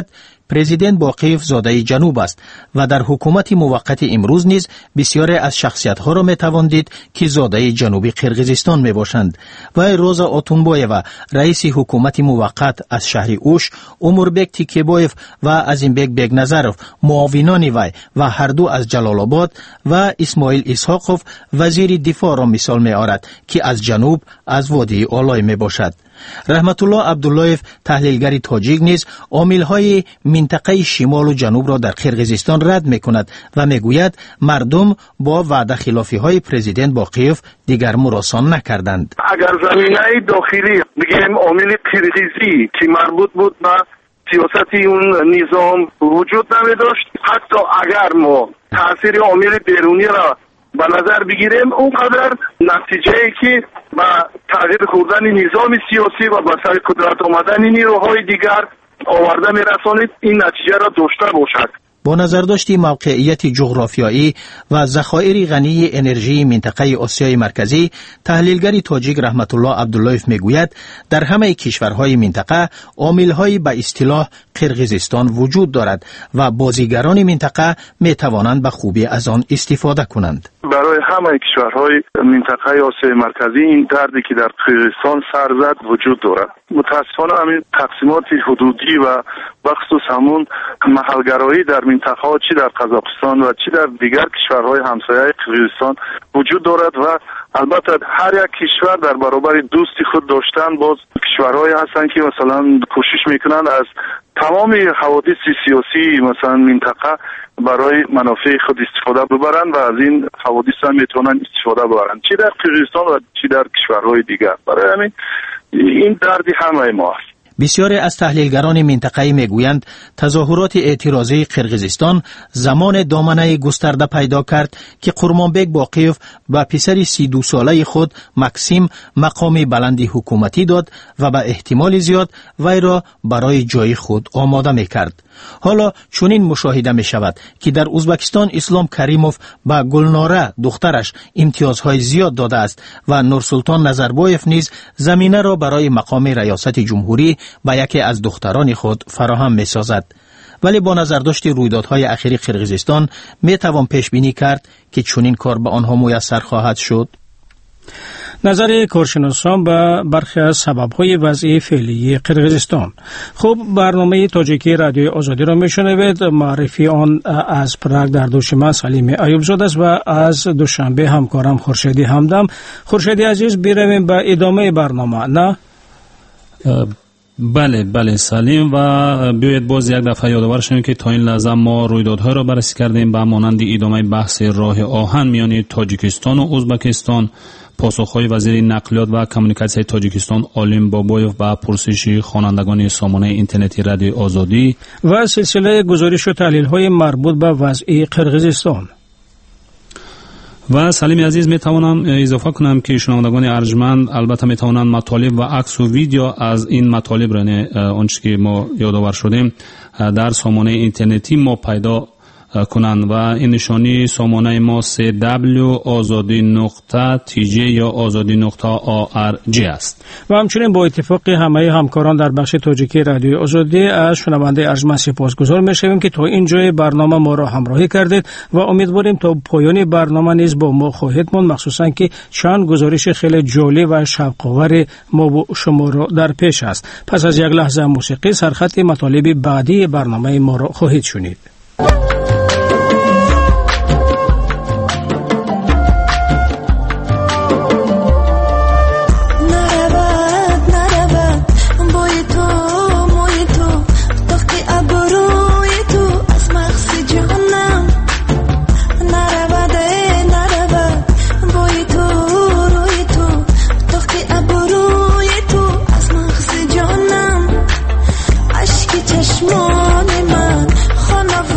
پرزیدنت باقیف زاده جنوب است و در حکومت موقت امروز نیز بسیاری از شخصیت‌ها را می‌توان دید که زاده جنوبی قرقیزستان میباشند. و روزا آتونبایو رئیس حکومت موقت از شهر اوش، اموربک تیکیبایف و عظیمبک بیگنظرف معاونان وی و هر دو از جلال آباد و اسماعیل اسحاقوف وزیر دفاع را مثال می‌آورد که از جنوب از وادی آلای میباشد. رحمت الله عبداللهیف تحلیلگر تاجیک نیز عامل‌های منطقه شمال و جنوب را در قرقیزستان رد می‌کند و میگوید مردم با وعده خلافی‌های پرزیدنت باقیف دیگر مراسم نکردند. اگر زمینه داخلی بگیم عامل قرقیزی که مربوط بود به سیاست اون نظام وجود نمی‌داشت، حتی اگر ما تاثیر عامل بیرونی را به نظر بگیریم اونقدر نتیجه ای که با تغییر خوردن نظام سیاسی و به سر قدرت آمدن نیروهای دیگر آورده میرسانید این نتیجه را داشته باشد. با نظرداشت موقعیت جغرافیایی و ذخایر غنی انرژی منطقه آسیای مرکزی، تحلیلگر تاجیک رحمت الله عبداللهیف میگوید در همه کشورهای منطقه عامل‌های به اصطلاح قرقیزستان وجود دارد و بازیگران منطقه میتوانند به خوبی از آن استفاده کنند. برای همه کشورهای منطقه آسیای مرکزی این دردی که در قرقیزستان سر زد وجود دارد. متاسفانه همین تقسیمات حدودی و بخصوص همون محلگرایی در منطقه ها چی در قزاقستان و چی در دیگر کشورهای همسایه قرقیزستان وجود دارد و البته هر یک کشور در برابر دوستی خود داشتن باز کشورهایی هستند که مثلا کوشش میکنند از تمام حوادث سیاسی مثلا منطقه برای منافع خود استفاده ببرند و از این حوادث هم میتونن استفاده ببرند چی در قرقیزستان و چی در کشورهای دیگر. برای همین این دردی همه ما است. بسیاری از تحلیلگران منطقه‌ای میگویند تظاهرات اعتراضی قرقیزستان زمان دامنه گسترده پیدا کرد که قرمانبک باقیف به پسر سی دو ساله خود مکسیم مقام بلندی حکومتی داد و به احتمال زیاد وی را برای جای خود آماده میکرد. حالا چنین مشاهده می شود که در ازبکستان اسلام کریموف به گلناره دخترش امتیازهای زیاد داده است و نورسلطان نظربایف نیز زمینه را برای مقام ریاست جمهوری به یکی از دختران خود فراهم می سازد. ولی با نظرداشت رویدادهای اخیر قرقیزستان می توان پیش بینی کرد که چنین کار به آنها میسر خواهد شد. نظر کارشناسان به برخی از سبب‌های وضعی فعلی قرقیزستان. خب برنامه تاجیکی رادیوی آزادی را میشنوید. معرفی آن از پراگ در دوشنبه سلیم ایوبزاده است و از دوشنبه همکارم خورشیدی همدم. خورشیدی عزیز برویم به ادامه برنامه. نه بله بله سلیم و بیاید باز یک دفعه یادآور شویم که تا این لحظه ما رویدادهای را بررسی کردیم به مانند ادامه بحث راه آهن میان تاجیکستان و ازبکستان، پاسخهای وزیر نقلیات و کمیونیکاسیون تاجیکستان آلیم بابایوف و پرسش خوانندگان سامانه اینترنتی رادیو آزادی و سلسله گزارش و تحلیل‌های مربوط به وضع قرقیزستان. و سلیم عزیز می توانم اضافه کنم که شنوندگان ارجمند البته می توانند مطالب و عکس و ویدیو از این مطالب را آنچه که ما یادآور شدیم در سامانه اینترنتی ما پیدا کنند و این نشانی سامانه ما سی دبلیو آزادی نقطه تی جی یا آزادی نقطه آ ار جی است. و همچنین با اتفاق همه همکاران در بخش تاجیکی رادیو آزادی از شنونده ارجمند سپاسگزار می‌شویم که تا اینجای برنامه ما را همراهی کردید و امیدواریم تا پایان برنامه نیز با ما خواهید ماند، مخصوصا که چند گزارش خیلی جالب و شوق‌آور ما با شما را در پیش است. پس از یک لحظه موسیقی سرخط مطالب بعدی برنامه ما را خواهید شنید. چشمان من خانه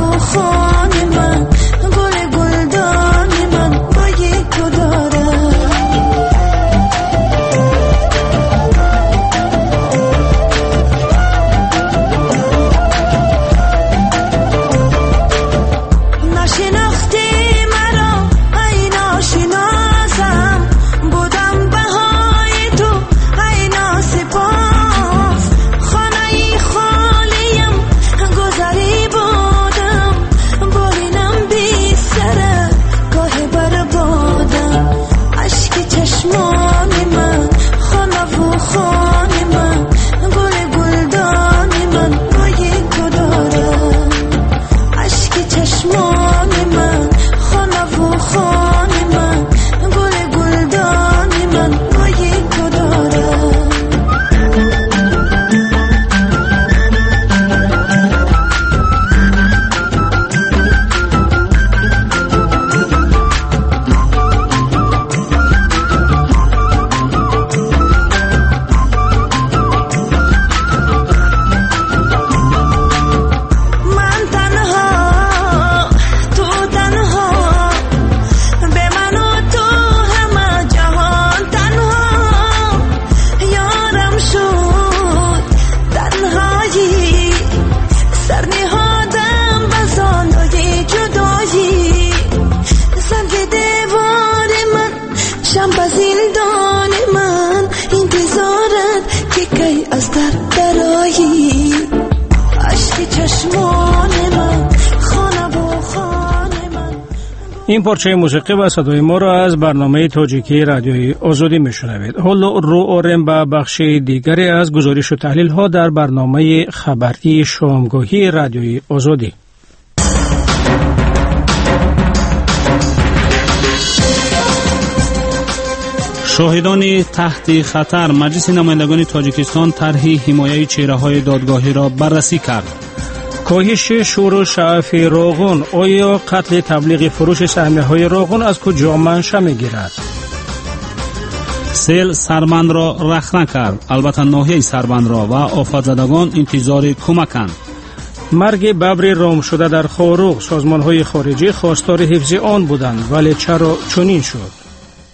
میرم به زندان من، انتظارت که کی از در درایی، عشق چشمان من خانه و خانه من. این پارچه موسیقی و صدای ما را از برنامه تاجیکی رادیوی آزادی میشنوید. حالا رو آرم به بخش دیگری از گزارش و تحلیل ها در برنامه خبری شامگاهی رادیوی آزادی. شاهدان تحت خطر. مجلس نمایندگان تاجیکستان طرح حمایت چهره‌های دادگاهی را بررسی کرد. کاهش شور شعف روغن. آیا قتل تبلیغ فروش سهمیه‌های روغن از کجا منشأ می‌گیرد؟ سیل سربند را رخنه کرد. البته ناحیه سربند را و آفت‌زدگان انتظار کمکند. مرگ ببر رام شده در خاروق. سازمان‌های خارجی خواستار حفظ آن بودند، ولی چرا چنین شد؟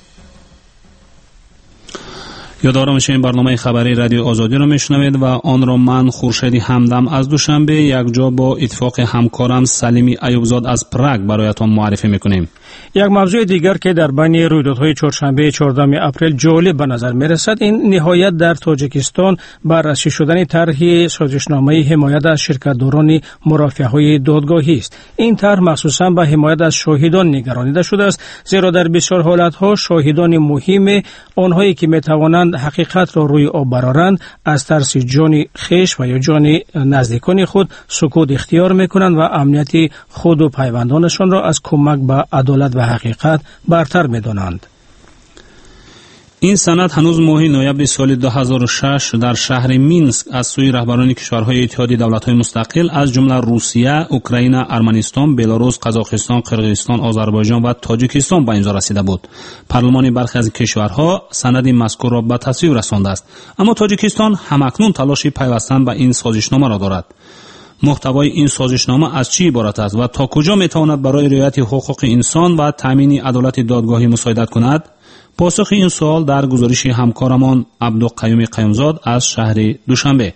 یادآور میشیم برنامه خبری رادیو آزادی را میشنوید و آن را من خورشید همدم از دوشنبه یک جا با اتفاق همکارم سلیمی ایوبزاد از پراگ برایتان معرفی میکنیم. یک موضوع دیگر که در بین رویدادهای چهارشنبه چهاردهم اپریل جالب به نظر میرسد این نهایت در تاجیکستان بررسی شدن طرح سازشنامه حمایت از شرکتداران مرافعه‌های دادگاهی است. این طرح مخصوصا به حمایت از شاهدان نگرانیده شده است، زیرا در بسیار حالتها شاهدان مهم، آنهایی که میتوانند حقیقت را روی آب برآورند، از ترس جان خویش و یا جان نزدیکان خود سکوت اختیار میکنند و امنیت خود و پیوندانشان را از کمک به عدالت و حقیقت برتر می‌دانند. این سند هنوز ماه نوامبر سال دو هزار و شش در شهر مینسک از سوی رهبران کشورهای اتحادیه دولت‌های مستقل از جمله روسیه، اوکراین، ارمنستان، بلاروس، قزاقستان، قرقیزستان، آذربایجان و تاجیکستان به امضا رسیده بود. پارلمان برخی از کشورها سند مذکور را به تصویب رسانده است، اما تاجیکستان همکنون تلاش پیوستن به این سازشنامه را دارد. محتوای این سازشنامه از چی عبارت است و تا کجا میتواند برای رعایت حقوق انسان و تامین عدالت دادگاهی مساعدت کند؟ پاسخ این سوال در گزارش همکارمان عبدالقیوم قیومزاد از شهر دوشنبه.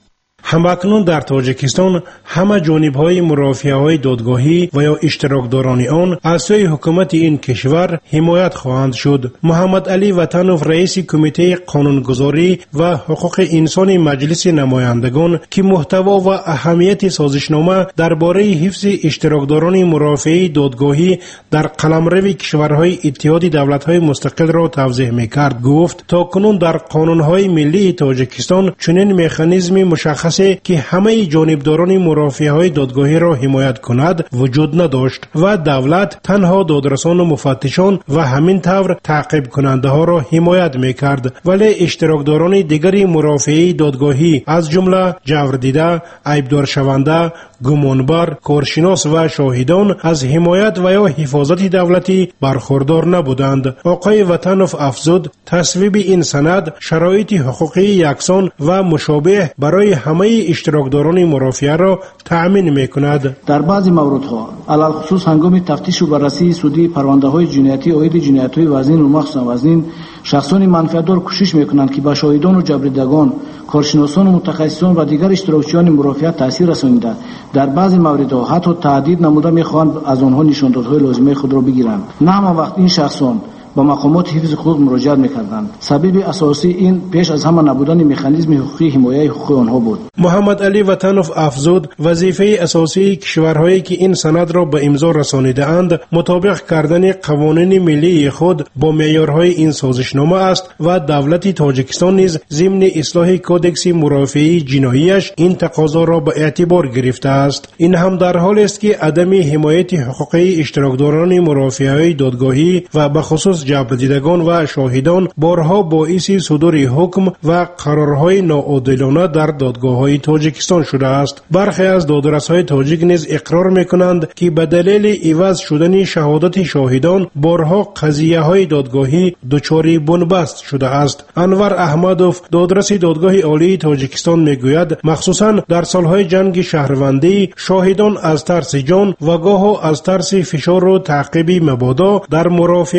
همکنون در تاجیکستان همه جانب‌های مرافعه‌های دادگاهی و یا اشتراکداران آن از سوی حکومت این کشور حمایت خواهند شد. محمد علی وطنوف رئیس کمیته قانونگذاری و حقوق انسان مجلس نمایندگان که محتوا و اهمیت سازشنامه درباره حفظ اشتراکداران مرافعه دادگاهی در قلمرو کشورهای اتحادیه دولت‌های مستقل را توضیح می‌کرد، گفت تا کنون در قانون‌های ملی تاجیکستان چنین مکانیزمی مشخص که همه جانبداران مرافعه‌های دادگاهی را حمایت کند وجود نداشت و دولت تنها دادرسان و مفتشان و همین طور تعقیب کننده ها را حمایت میکرد، ولی اشتراکداران دیگری مرافعه دادگاهی از جمله جوردیده، عیبدار شونده، گمانبر، کارشناس و شاهدان از حمایت و یا حفاظت دولتی برخوردار نبودند. آقای وطنوف افزود تصویب این سند شرایط حقوقی یکسان و مشابه برای همه اشتراکداران مرافعه را تأمین میکند. در بعضی موردها علل خصوص هنگام تفتیش و بررسی سودی پرونده‌های جنایتی عاید جنایت‌های وزین و مخصوصا وزین، شخصان منفعتدار کوشش میکنند که به شاهدان و جبریدگان، کارشناسان و متخصصان و دیگر اشتراکچیان مرافعه تاثیر رسانیده در بعضی موردها حتی تهدید نموده میخواهند از آنها نشاندادهای لازمه خود را بگیرند. نه همه وقت این شخصان با مقامات حفظ حقوق مراجعه میکردند. سبب اساسی این پیش از همه نبودن مکانیزم حقوقی حمایت حقوق آنها بود. محمد علی وطنوف افزود وظیفه اساسی کشورهایی که این سند را به امضا رسانیده اند مطابق کردن قوانین ملی خود با معیارهای این سازشنامه است و دولت تاجیکستان نیز ضمن اصلاح کودکس مرافعه جناییش این تقاضا را به اعتبار گرفته است. این هم در حالی است که عدم حمایت حقوقی اشتراکداران مرافعه‌های دادگاهی و به خصوص جبردیدگان و شاهدان بارها باعث صدور حکم و قرارهای ناعادلانه در دادگاه‌های تاجیکستان شده است. برخی از دادرس‌های تاجیک نیز اقرار می‌کنند که به دلیل عوض شدن شهادت شاهدان بارها قضیه‌های دادگاهی دچار بنبست شده است. انور احمدوف دادرس دادگاه عالی تاجیکستان میگوید مخصوصاً در سالهای جنگ شهروندی شاهدان از ترس جان و گاه از ترس فشار و تعقیب مبادا در مرافعه‌ها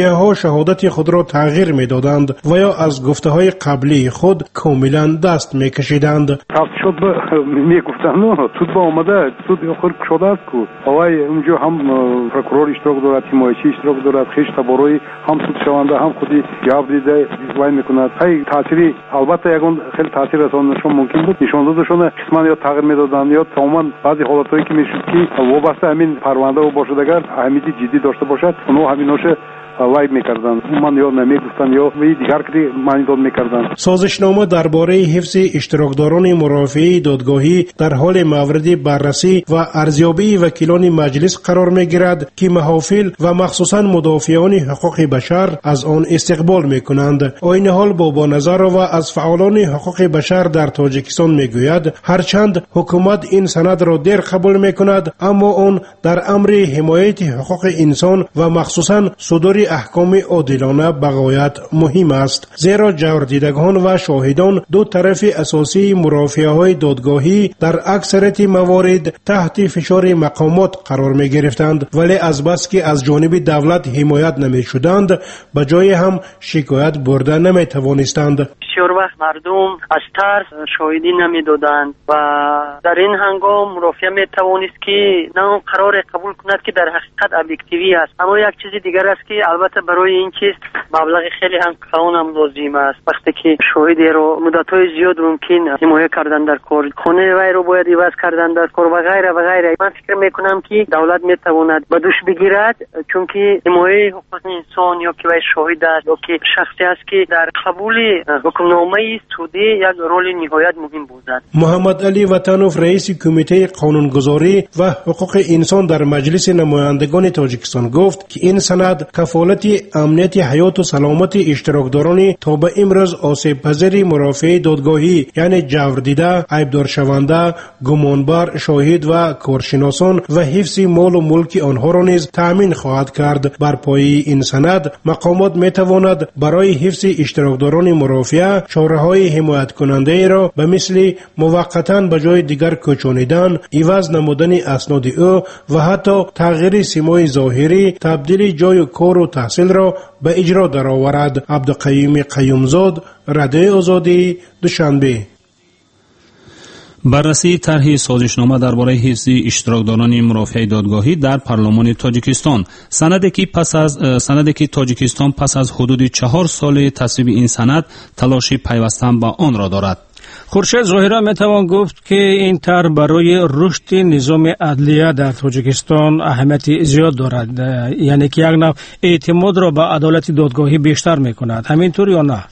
شهادت خود را تغییر میدادند و یا از گفته های قبلی خود کاملا دست میکشیدند. شد میگفتن نه سود با آمده سود آخر شده است کو آوای اونجا هم پروکورور اشتراک دارد، حمایتچی اشتراک دارد، خیش تبارای هم سود شونده هم خودی جواب دیده وای میکند. های تاثیری البته یگان خیلی تاثیر رساندنشون ممکن بود، نشان دادشون قسماً یا تغییر میدادن یا تماما بعضی حالاتایی که میشد که وابسته همین پرونده و باشد اگر اهمیتی جدی داشته باشد اونها همیناش لایو میکردن، من یا نمیگفتن یا وی دیگر کدی معنی داد میکردن. سازشنامه درباره حفظ اشتراکداران مرافعه دادگاهی در حال مورد بررسی و ارزیابی وکیلان مجلس قرار میگیرد که محافل و مخصوصا مدافعان حقوق بشر از آن استقبال میکنند. این حال بابا نظر و از فعالان حقوق بشر در تاجیکستان میگوید هرچند حکومت این سند را دیر قبول میکند اما آن در امر حمایت حقوق انسان و مخصوصا صدور احکام عادلانه بغایت مهم است، زیرا جوردیدگان و شاهدان دو طرف اساسی مرافعه های دادگاهی در اکثریت موارد تحت فشار مقامات قرار می گرفتند ولی از بس که از جانب دولت حمایت نمی شدند به جای هم شکایت برده نمی توانستند. بسیار وقت مردم از ترس شاهدی نمی دادند و در این هنگام مرافعه می توانست که نه اون قرار قبول کند که در حقیقت ابجکتیوی است، اما یک چیز دیگر است که البته برای این چیز مبلغ خیلی هم کلان هم لازم است. وقتی که شاهدی رو مدت‌های زیاد ممکن حمایت کردن در کار، خانه وی رو باید عوض کردن در کار و غیره و غیره، من فکر میکنم که دولت میتواند به دوش بگیرد چون که حمایت حقوق انسان یا که وی شاهد است یا که شخصی است که در قبول حکمنامه سودی یک رول نهایت مهم بوده. محمد علی وطنوف رئیس کمیته قانونگذاری و حقوق انسان در مجلس نمایندگان تاجیکستان گفت که این سند کفالت امنیت حیات و سلامت اشتراکداران تا به امروز آسیب پذیر مرافعه دادگاهی یعنی جوردیده، عیبدار شونده، گمانبر، شاهد و کارشناسان و حفظ مال و ملک آنها را نیز تأمین خواهد کرد. بر پایه این سند مقامات می تواند برای حفظ اشتراکداران مرافعه چاره‌های حمایت کننده را به مثل موقتا به جای دیگر کوچانیدن، عوض نمودن اسناد او و حتی تغییر سیمای ظاهری، تبدیل جای کار و تحصیل را به اجرا درآورد. عبدالقیوم قیومزاد، رادیو آزادی، دوشنبه. بررسی طرح سازشنامه درباره حفظ اشتراکداران مرافعه دادگاهی در پارلمان تاجیکستان. سندی که پس از سندی که تاجیکستان پس از حدود چهار سال تصویب این سند تلاش پیوستن به آن را دارد. خورشید ظاهرا میتوان گفت که این طرح برای رشد نظام عدلیه در تاجیکستان اهمیت زیاد دارد، یعنی که یک نوع اعتماد را به عدالت دادگاهی بیشتر میکند. همینطور یا نه؟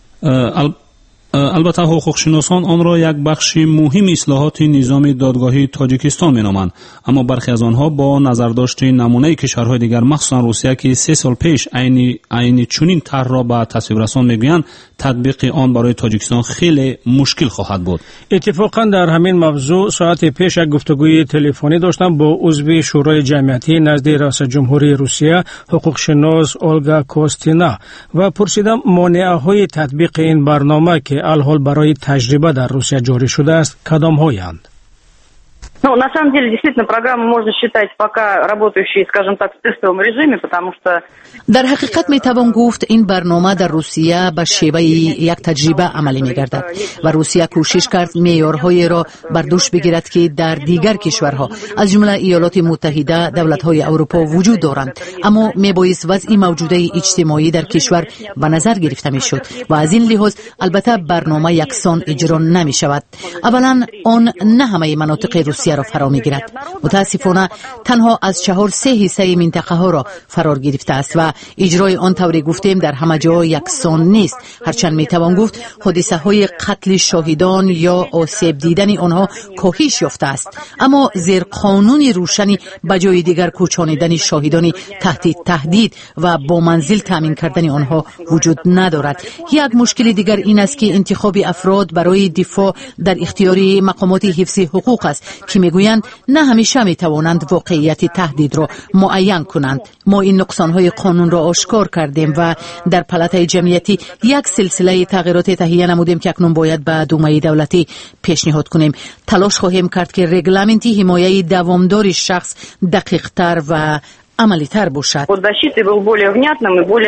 البته حقوقشناسان آن را یک بخش مهم اصلاحات نظام دادگاهی تاجیکستان مینامند، اما برخی از آنها با نظرداشت نمونه کشورهای دیگر مخصوصا روسیه که سه سال پیش عین عین چنین طرح را به تصویب رسان میگویند تطبیق آن برای تاجیکستان خیلی مشکل خواهد بود. اتفاقا در همین موضوع ساعت پیش یک گفتگوی تلفنی داشتم با عضو شورای جمعیتی نزد رئیس جمهوری روسیه حقوقشناس اولگا کوستینا و پرسیدم مانع‌های تطبیق این برنامه که الحال برای تجربه در روسیه جاری شده است کدام هایند؟ Ну, на самом деле, действительно, программу можно считать пока работающей, скажем так, в тестовом режиме, потому что... در حقیقت می توان گفت این برنامه در روسیه به شیوه یک تجربه عملی می گردد و روسیه کوشش کرد معیارهای را بر دوش بگیرد که در دیگر کشورها از جمله ایالات متحده، دولت‌های اروپا وجود دارند، اما می بایست وضع موجوده اجتماعی در کشور به نظر گرفته می شد و از این لحاظ البته برنامه یکسان اجرا نمی شود. اولا آن نه همه مناطق روسیه را فرا می گیرد. متاسفانه تنها از چهار سه حصه منطقه ها را فرا گرفته است و اجرای آن طوری گفتیم در همه جا یکسان نیست. هرچند می توان گفت حادثه های قتل شاهدان یا آسیب دیدن آنها کاهش یافته است، اما زیر قانون روشنی به جای دیگر کوچانیدن شاهدان تحت تهدید و با منزل تامین کردن آنها وجود ندارد. یک مشکل دیگر این است که انتخاب افراد برای دفاع در اختیار مقامات حفظ حقوق است که میگویند نه همیشه میتوانند واقعیت تهدید را معین کنند. ما این نقصانهای قانون را آشکار کردیم و در پالاتای جمعیتی یک سلسله تغییرات تهیه نمودیم که اکنون باید به دومه دولتی پیشنهاد کنیم. تلاش خواهیم کرد که رگلامنت حمایت دوامدار شخص دقیق تر و عملی تر باشد. Под защитой был более внятным и более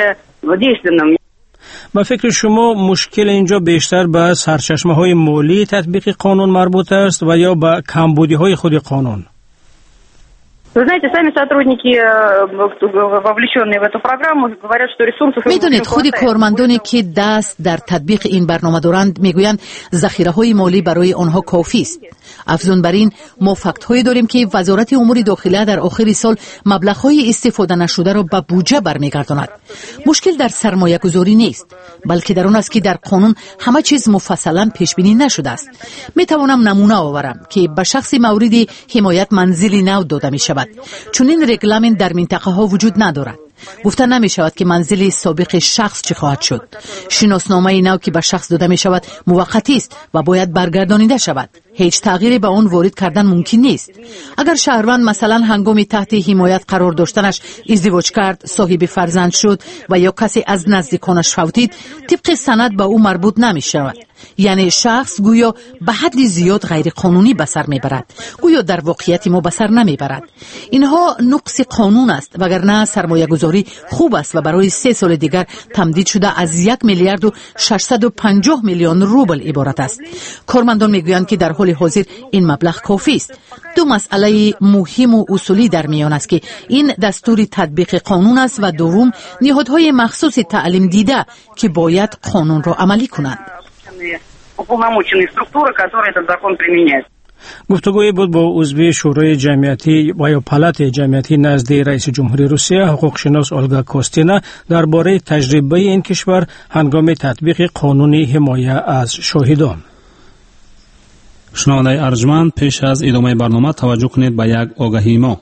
действенным. با فکر شما مشکل اینجا بیشتر به سرچشمه های مالی تطبیق قانون مربوط است و یا به کمبودی های خود قانون؟ Вы знаете, сами сотрудники, вовлеченные в эту программу, говорят, что ресурсов... میدونید خود کارمندانی که دست در تطبیق این برنامه دارند میگویند ذخیره های مالی برای آنها کافی است. افزون بر این ما فکت هایی داریم که وزارت امور داخله در آخر سال مبلغ های استفاده نشده را به بودجه برمیگرداند. مشکل در سرمایه گذاری نیست، بلکه در آن است که در قانون همه چیز مفصلا پیش بینی نشده است. می توانم نمونه آورم که به شخص موردی حمایت منزلی نو داده می شود، چون این رگلامنت در منطقه ها وجود ندارد. گفته نمی شود که منزل سابق شخص چه خواهد شد. شناسنامه نو که به شخص داده می شود موقتی است و باید برگردانیده شود. هیچ تغییری به آن وارد کردن ممکن نیست. اگر شهروند مثلا هنگام تحت حمایت قرار داشتنش ازدواج کرد، صاحب فرزند شد و یا کسی از نزدیکانش فوتید، طبق سند به او مربوط نمی شود. یعنی شخص گویا به حد زیاد غیر قانونی به سر میبرد، گویا در واقعیت ما به سر نمیبرد. اینها نقص قانون است، وگرنه سرمایه گذاری خوب است و برای سه سال دیگر تمدید شده از یک میلیارد و ششصد و پنجاه میلیون روبل عبارت است. کارمندان میگویند که در حال حاضر این مبلغ کافی است. دو مسئله مهم و اصولی در میان است که این دستور تطبیق قانون است و دوم نهادهای مخصوص تعلیم دیده که باید قانون را عملی کنند. уполномоченные структуры, которые этот закон применяют. گفتگوی بود با عضو شورای جمعیتی و یا پالات جمعیتی نزد رئیس جمهوری روسیه حقوق شناس اولگا کوستینا درباره تجربه این کشور هنگام تطبیق قانون حمایت از شاهدان. شنوندگان ارجمند، پیش از ادامه برنامه توجه کنید به یک آگهی ما.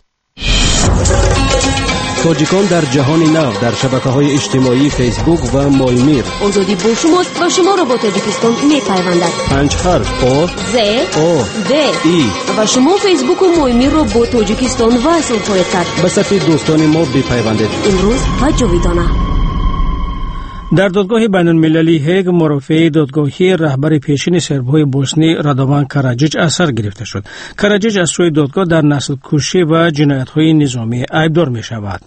تاجیکان در جهان نو در شبکه‌های اجتماعی فیسبوک و مایمیر. آزادی با شماست و شما را با تاجیکستان می‌پیوندد. پنج حرف آ ز آ د ای و شما فیسبوک و مایمیر را با تاجیکستان وصل خواهید کرد. به صفحه دوستان ما بپیوندید. امروز و جاویدانه. در دادگاه بین المللی هگ مرافع دادگاهی رهبر پیشین سربهای بوسنی رادوان کاراجیچ اثر گرفته شد. کاراجیچ از سوی دادگاه در نسل کشی و جنایت‌های نظامی ایبدار می شود.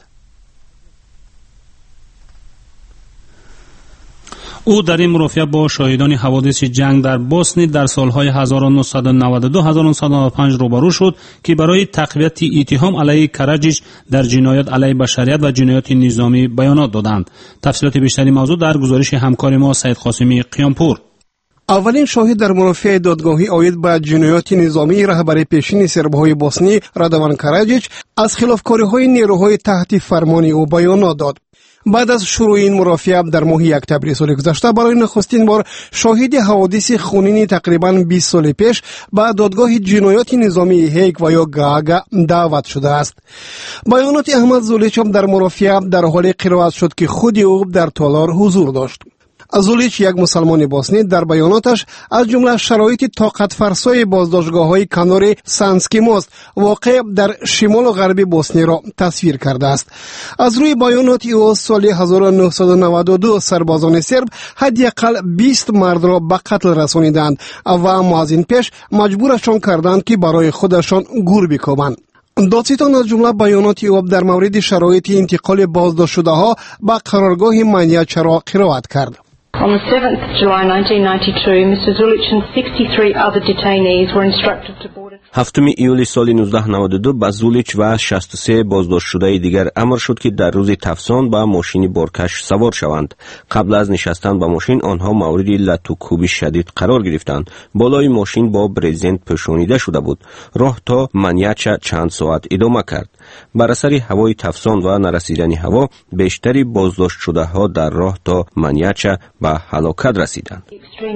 او در این مرافعه با شاهدان حوادث جنگ در بوسنی در سالهای هزار و نهصد و نود و دو تا هزار و نهصد و نود و پنج روبرو شد که برای تقویت اتهام علیه کاراجیچ در جنایات علیه بشریت و جنایات نظامی بیانات دادند. تفصیلات بیشتری موضوع در گزارش همکار ما سید قاسمی قیامپور. اولین شاهد در مرافعه دادگاهی آید به جنایات نظامی رهبر پیشین سربهای بوسنی رادوان کاراجیچ از خلافکاری‌های نیروهای تحت فرمان او بیانات داد. بعد از شروع این مرافعه در ماه اکتبر سال گذشته برای نخستین بار شاهد حوادث خونین تقریباً بیست سال پیش به دادگاه جنایات نظامی هیگ و یا گاگا دعوت شده است. بیانات احمد زولیچ هم در مرافعه در حال قرائت شد که خود او در تالار حضور داشت. زولیچ یک مسلمان بوسنی در بیاناتش از جمله شرایط طاقت فرسای بازداشتگاه‌های کنار سانسکی موست واقع در شمال و غرب بوسنی را تصویر کرده است. از روی بیانات او سال هزار و نهصد و نود و دو سربازان سرب حداقل بیست مرد را به قتل رسانیدند و اما از این پیش مجبورشان کردند که برای خودشان گور بکوبند. دادستان از جمله بیانات او در مورد شرایط انتقال بازداشت‌شده‌ها به قرارگاه منیچه را قرائت کرد. On the seventh of July nineteen ninety-two, Mister Zulic and sixty-three other detainees were instructed to board a هفتم ایولی سال نوزده نود و دو به زولیچ و شصت و سه بازداشت شده دیگر امر شد که در روز تفسان به ماشین بارکش سوار شوند. قبل از نشستن به ماشین آنها مورد لطوکوبی شدید قرار گرفتند. بالای ماشین با برزنت پوشانیده شده بود. راه تا منیچه چند ساعت ادامه کرد. بر اثر هوای تفسان و نرسیدن هوا بیشتری بازداشت شده ها در راه تا منیچه به هلاکت رسیدند.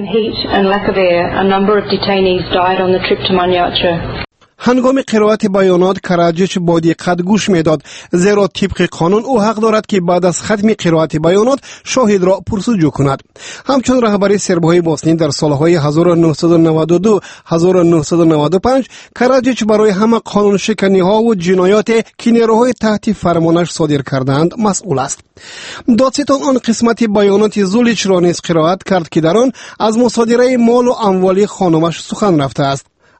هنگام قرائت بیانات کاراجیچ با دقت گوش میداد، زیرا طبق قانون او حق دارد که بعد از ختم قرائت بیانات شاهد را پرسجو کند. همچون رهبر سربهای بوسنی در سالهای هزار و نهصد و نود و دو تا هزار و نهصد و نود و پنج کاراجیچ برای همه قانون شکنی ها و جنایات که نیروهای تحت فرمانش صادر کردند مسئول است. دادستان آن قسمت بیانات زولیچ را نیز قرائت کرد که در آن از مصادره مال و اموال خانمش سخن رفته است.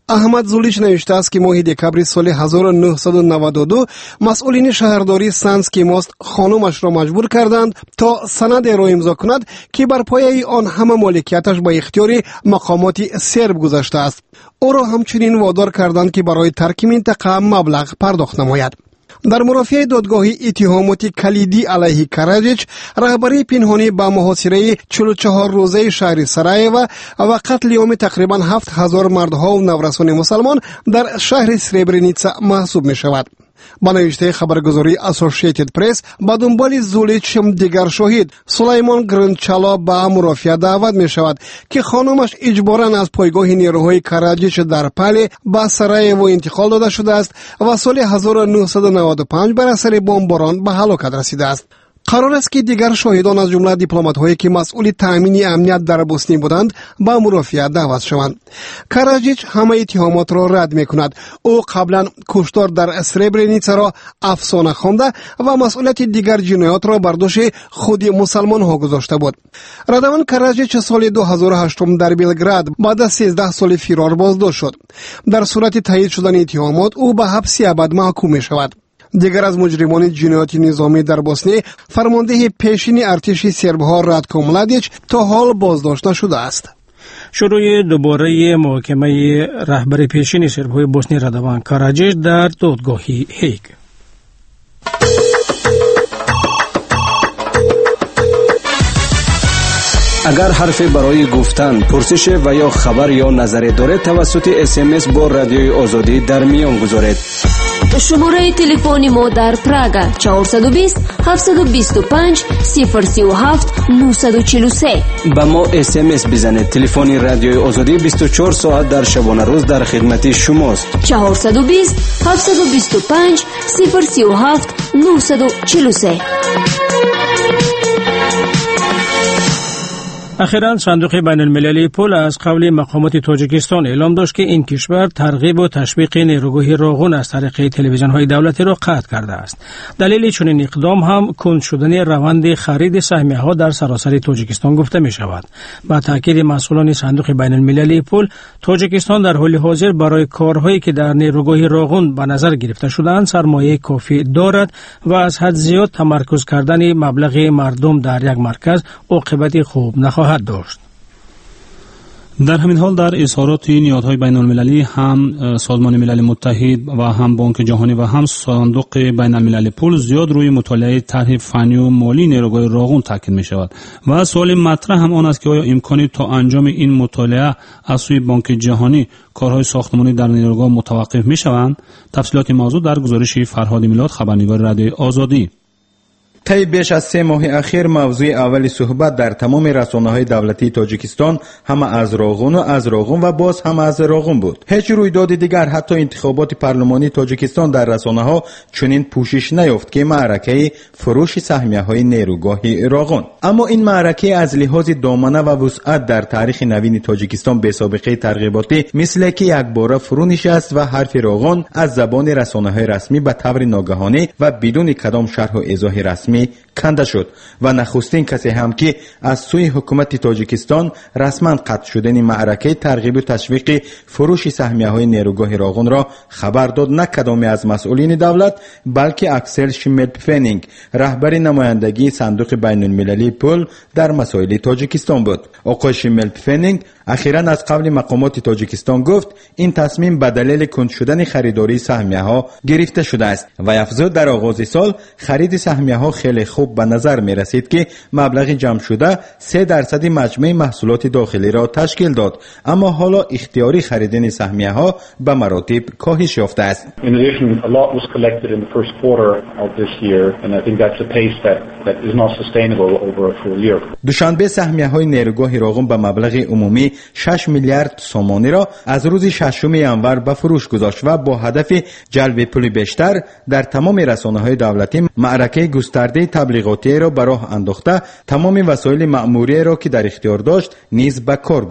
احمد زولیچ نوشته است که ماه دکبر سال هزار و نهصد و نود و دو مسئولین شهرداری سانسکی ماست خانمش را مجبور کردند تا سند را امضا کند که بر پایه آن همه مالکیتش به اختیار مقامات سرب گذاشته است. او را همچنین وادار کردند که برای ترک منطقه مبلغ پرداخت نماید. در مرافعه دادگاهی اتهامات کلیدی علیه کراجیچ، رهبری پنهانی به محاصره چهل و چهار روزه شهر سرایو و قتل عام تقریبا هفت هزار مردها و نورسان مسلمان در شهر سربرنیتسا محسوب می شود. با نوشته خبرگزاری اسوسییتد پرس، با دنبال زولیچ دیگر شاهد سلیمان گرنچالا به مرافعه دعوت می شود که خانمش اجباراً از پایگاه نیروهای کراجیچ در پله به سرایو انتقال داده شده است و سال هزار و نهصد و نود و پنج بر اثر بمباران به هلاکت رسیده است. قرار است که دیگر شاهدان از جمله دیپلمات‌هایی که مسئول تامین امنیت در بوسنی بودند با مرافعه دعوت شوند. کراجیچ همه اتهامات را رد می‌کند. او قبلا کشتار در سربرنیتسا را افسانه خوانده و مسئولیت دیگر جنایات را بر دوش خود مسلمان‌ها گذاشته بود. رادوان کراجیچ سال دو هزار و هشت در بلگراد بعد از سیزده سال فرار بازداشت شد. در صورت تایید شدن اتهامات او به حبس ابد محکوم می‌شود. دیگر از مجرمان جنایات نظامی در بوسنی فرمانده پیشین ارتش سرب‌ها راتکو ملادیچ تا حال بازداشت نشده است. شروع دوباره محاکمه رهبر پیشین سرب‌های بوسنی رادوان کاراجیچ در دادگاه هیگ. اگر حرفی برای گفتن، پرسش و یا خبر یا نظری دارید توسط اس ام اس با رادیوی آزادی در میان گذارید. شماره تلفن ما در پراگ چهارصد و بیست هفتصد و بیست و پنج صفر سی و هفت نهصد و چهل و سه. با ما اس ام اس بزنید. تلفن رادیوی آزادی بیست و چهار ساعت در شبانه روز در خدمت شماست. چهارصد و بیست هفتصد و بیست و پنج صفر سی و هفت نهصد و چهل و سه. اخیراً صندوق بین المللی پول از قبل مقامات تاجیکستان اعلام داشت که این کشور ترغیب و تشویق نیروگاه راغون از طریق تلویزیون های دولتی را قطع کرده است. دلیل چنین اقدام هم کند شدن روند خرید سهمیه ها در سراسر تاجیکستان گفته می شود. با تاکید مسئولان صندوق بین المللی پول، تاجیکستان در حال حاضر برای کارهایی که در نیروگاه راغون به نظر گرفته شده‌اند سرمایه کافی دارد و از حد زیاد تمرکز کردن مبلغ مردم در یک مرکز عاقبت خوب نخواهد داشت. در همین حال در اظهارات نیازهای بین المللی هم سازمان ملل متحد و هم بانک جهانی و هم صندوق بین المللی پول زیاد روی مطالعه طرح فنی و مالی نیروگاه راغون تاکید می شود و سوال مطرح هم آن است که آیا امکانی تا انجام این مطالعه از سوی بانک جهانی کارهای ساختمانی در نیروگاه متوقف می شوند؟ تفصیلات موضوع در گزارش فرهاد میلاد، خبرنگار رادیوی آزادی. طی بیش از سه ماه اخیر موضوع اول صحبت در تمام رسانه‌های دولتی تاجیکستان هم از راغون و از راغون و باز هم از راغون بود. هیچ رویداد دیگر حتی انتخابات پارلمانی تاجیکستان در رسانه‌ها چنین پوشش نیافت که معرکه فروش سهمیه‌های نیروگاه راغون. اما این معرکه از لحاظ دامنه و وسعت در تاریخ نوین تاجیکستان به سابقه ترغیباتی مثل که یک بار فرو نشست و حرف راغون از زبان رسانه‌های رسمی به طور ناگهانی و بدون کدام شرح و ایضاح رسمی کنده شد و نخستین کسی هم که از سوی حکومت تاجیکستان رسما قطع شدن معرکه ترغیب و تشویق فروش سهمیه های نیروگاه راغون را خبر داد نه کدامی از مسئولین دولت بلکه اکسل شیملپفنینگ، رهبر نمایندگی صندوق بین المللی پول در مسائل تاجیکستان بود. آقای شیملپفنینگ اخیراً از قبل مقامات تاجیکستان گفت این تصمیم به دلیل کند شدن خریداری سهمیه ها گرفته شده است و افزود در آغاز سال خرید سهمیه ها خیلی خوب به نظر می رسید که مبلغ جمع شده سه درصد مجموع محصولات داخلی را تشکیل داد، اما حالا اختیاری خریدن سهمیه ها به مراتب کاهش یافته است. In addition, a lot was collected in the first quarter of this year and I think that's a pace that that is not sustainable over a full year. دوشنبه سهمیه های نیروگاه راغون به مبلغ عمومی شش میلیارد سومانی را از روز ششم ژانویه به فروش گذاشت و با هدف جلب پول بیشتر در تمام رسانه‌های دولتی معرکه گسترده تبلیغاتی را به راه انداخته تمام وسایل مأموریه را که در اختیار داشت نیز به کار برد.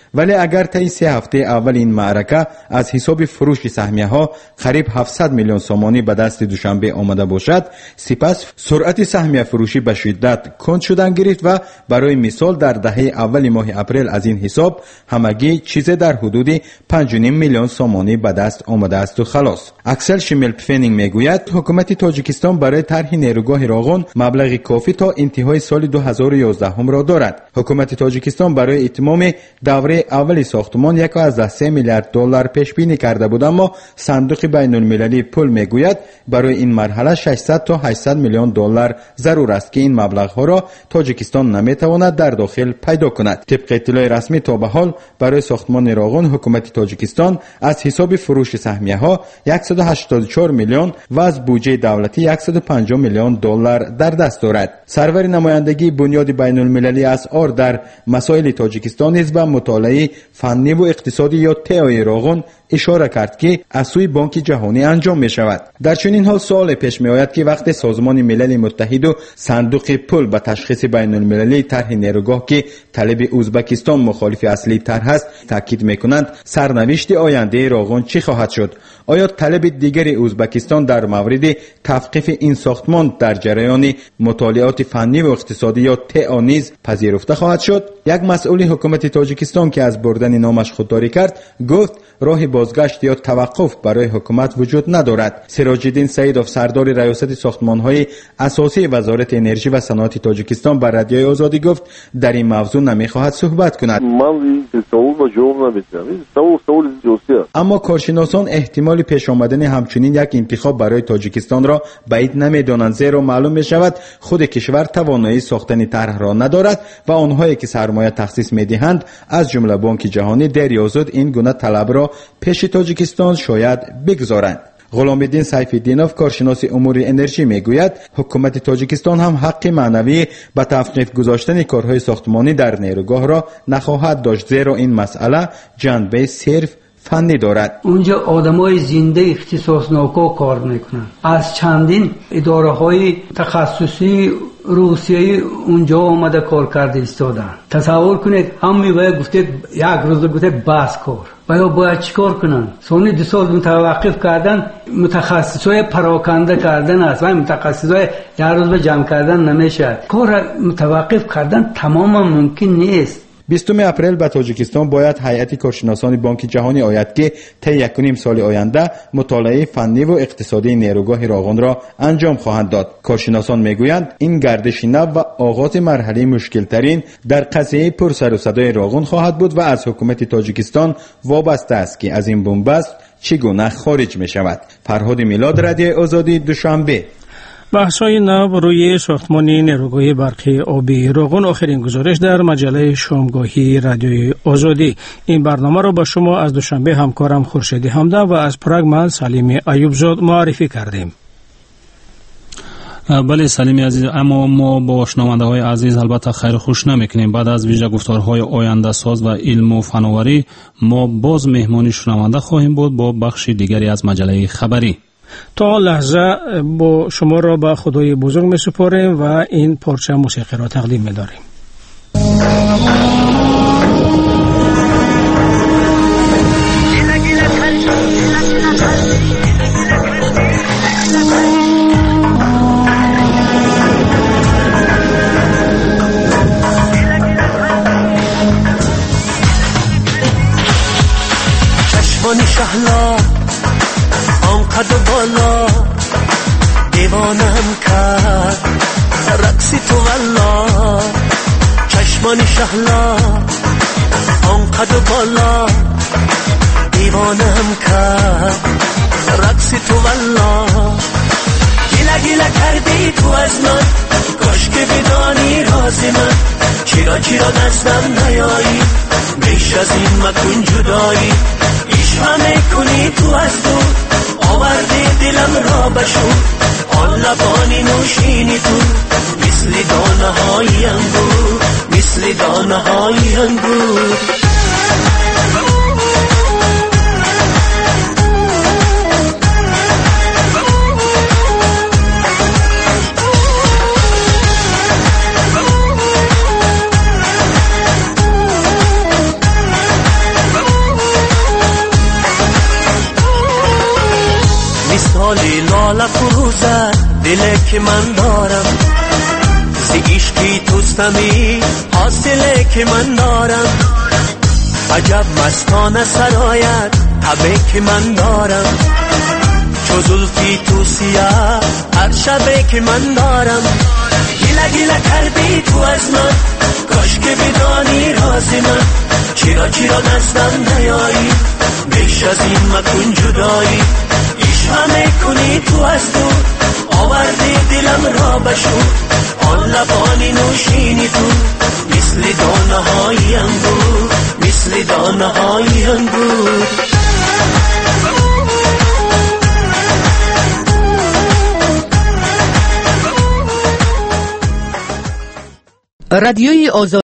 ولی اگر طی سه هفته اول این معرکه از حساب فروش سهمیه ها قریب هفتصد میلیون سومانی به دست دوشنبه آمده باشد، سپس سرعت سهمیه فروشی به شدت کند شدن گرفت و برای مثال در دهه اول ماه اپریل از این حساب همگی چیز در حدود پنج و نیم میلیون سومانی به دست آمده است و خلاص. اکسل شمیلپفنینگ میگوید حکومت تاجیکستان برای طرح نیروگاه راغون مبلغ کافی تا انتهای سال دو هزار و یازده هم را دارد. حکومت تاجیکستان برای اتمام دوره اول ساختمان یک و از سه میلیارد دلار پیش بینی کرده بود، اما صندوق بین المللی پول میگوید برای این مرحله ششصد تا هشتصد میلیون دلار ضرور است که این مبلغ ها را تاجیکستان نمیتواند در داخل پیدا کند. طبق اطلاع رسمی تا به حال برای ساختمان راغون حکومت تاجیکستان از حساب فروش سهمیه ها صد و هشتاد و چهار میلیون و از بودجه دولتی صد و پنجاه میلیون دلار در دست دارد. سرور نمایندگی بنیاد بین المللی اسعار در مسائل تاجیکستان نیز به مطالعه فنی و اقتصادی یا تئوری راغون اشاره کرد که از سوی بانک جهانی انجام می شود. در چنین حال سوال پیش می آید که وقتی سازمان ملل متحد و صندوق پول به تشخیص بین المللی طرح نیروگاه که طلب ازبکستان مخالف اصلی طرح است تاکید می کنند، سرنوشت آینده راغون چی خواهد شد؟ آیا طلب دیگر ازبکستان در مورد توقیف این ساختمان در جریان مطالعات فنی و اقتصادی یا تئو نیز پذیرفته خواهد شد؟ یک مسئول حکومت تاجیکستان که از بردن نامش خودداری کرد گفت راه بازگشت یا توقف برای حکومت وجود ندارد. سراج الدین سیدوف سردار ریاست ساختمان‌های اساسی وزارت انرژی و صنعت تاجیکستان بر رادیوی آزادی گفت در این موضوع نمی‌خواهد صحبت کند. اما کارشناسان احتمال پیش آمدن همچنین یک انتخاب برای تاجیکستان را بعید نمی‌دانند، زیرا معلوم می‌شود خود کشور توانایی ساختن طرح را ندارد و آنهایی که سرمایه تخصیص می‌دهند از جمله بانک جهانی در یا زود این گونه طلب را پیش تاجیکستان شاید بگذارند. غلام الدین سیف الدینوف کارشناس امور انرژی میگوید حکومت تاجیکستان هم حق معنوی به توقیف گذاشتن کارهای ساختمانی در نیروگاه را نخواهد داشت، زیرا این مسئله جنبه صرف فنی دارد. اونجا آدمای زنده اختصاصناکا کار میکنن، از چندین اداره های تخصصی روسیایی اونجا آمده کار کرده ایستادن. تصور کنید هم میباید گفته یک روز گفته بس کار و یا باید چیکار کنن؟ سونی دو سال متوقف کردن، متخصصای پراکنده کردن است و متخصصای یک روز به جمع کردن نمیشه. کار متوقف کردن تماما ممکن نیست. بیستم اپریل به تاجیکستان باید هیئت کارشناسان بانک جهانی آید که طی یک و نیم سال آینده مطالعه فنی و اقتصادی نیروگاه راغون را انجام خواهند داد. کارشناسان میگویند این گردش نو و آغاز مرحله مشکل ترین در قضیه پر سر و صدای راغون خواهد بود و از حکومت تاجیکستان وابسته است که از این بنبست چگونه خارج می شود. فرهاد میلاد، رادیوی آزادی، دوشنبه. بحث‌های نو روی ساختمان نیروگاه برقی آبی راغون آخرین گزارش در مجله شامگاهی رادیوی آزادی. این برنامه را با شما از دوشنبه همکارم خورشید همدان و از پراگ من سلیم ایوبزاد معرفی کردیم. بله سلیم عزیز، اما ما با شنونده های عزیز البته خیر خوش نمیکنیم. بعد از ویژه گفتارهای آینده ساز و علم و فناوری ما باز مهمانی شنونده خواهیم بود با بخش دیگری از مجله خبری. تا لحظه با شما را به خدای بزرگ می سپاریم و این پارچه موسیقی را تقدیم می داریم. چشمانی شهلا آنقدر بالا دیوانم کرد رقصی تو والله، چشمانی شهلا آنقدر بالا دیوانم کرد رقصی تو والله، گیله گیله کرده ای تو از من، کاش که بدانی راز من، چرا چرا دستم نیایی، بیش از این مکن جدایی، عشق میکنی تو از دور، آوردی دلم را بشور، آن لبانی نوشینی تو، مثل دانه های انگور، مثل دانه های انگور. دلی که من دارم، زی عشقی توستمی حاصله که من دارم. عجب مستانه سرایت تبه که من دارم، چو زلفی تو سیاه هر شبه که من دارم. گیله گیله کردی تو از من، کاش که بدانی راز من. چرا چرا نزدم نیایی، بیش از این مکن جدایی. عشق میکنی تو از دور، آوردی دلم را بشور. آن لبانی نوشینی تو، مثل دانه های انگور، مثل دانه های انگور. رادیوی آزادی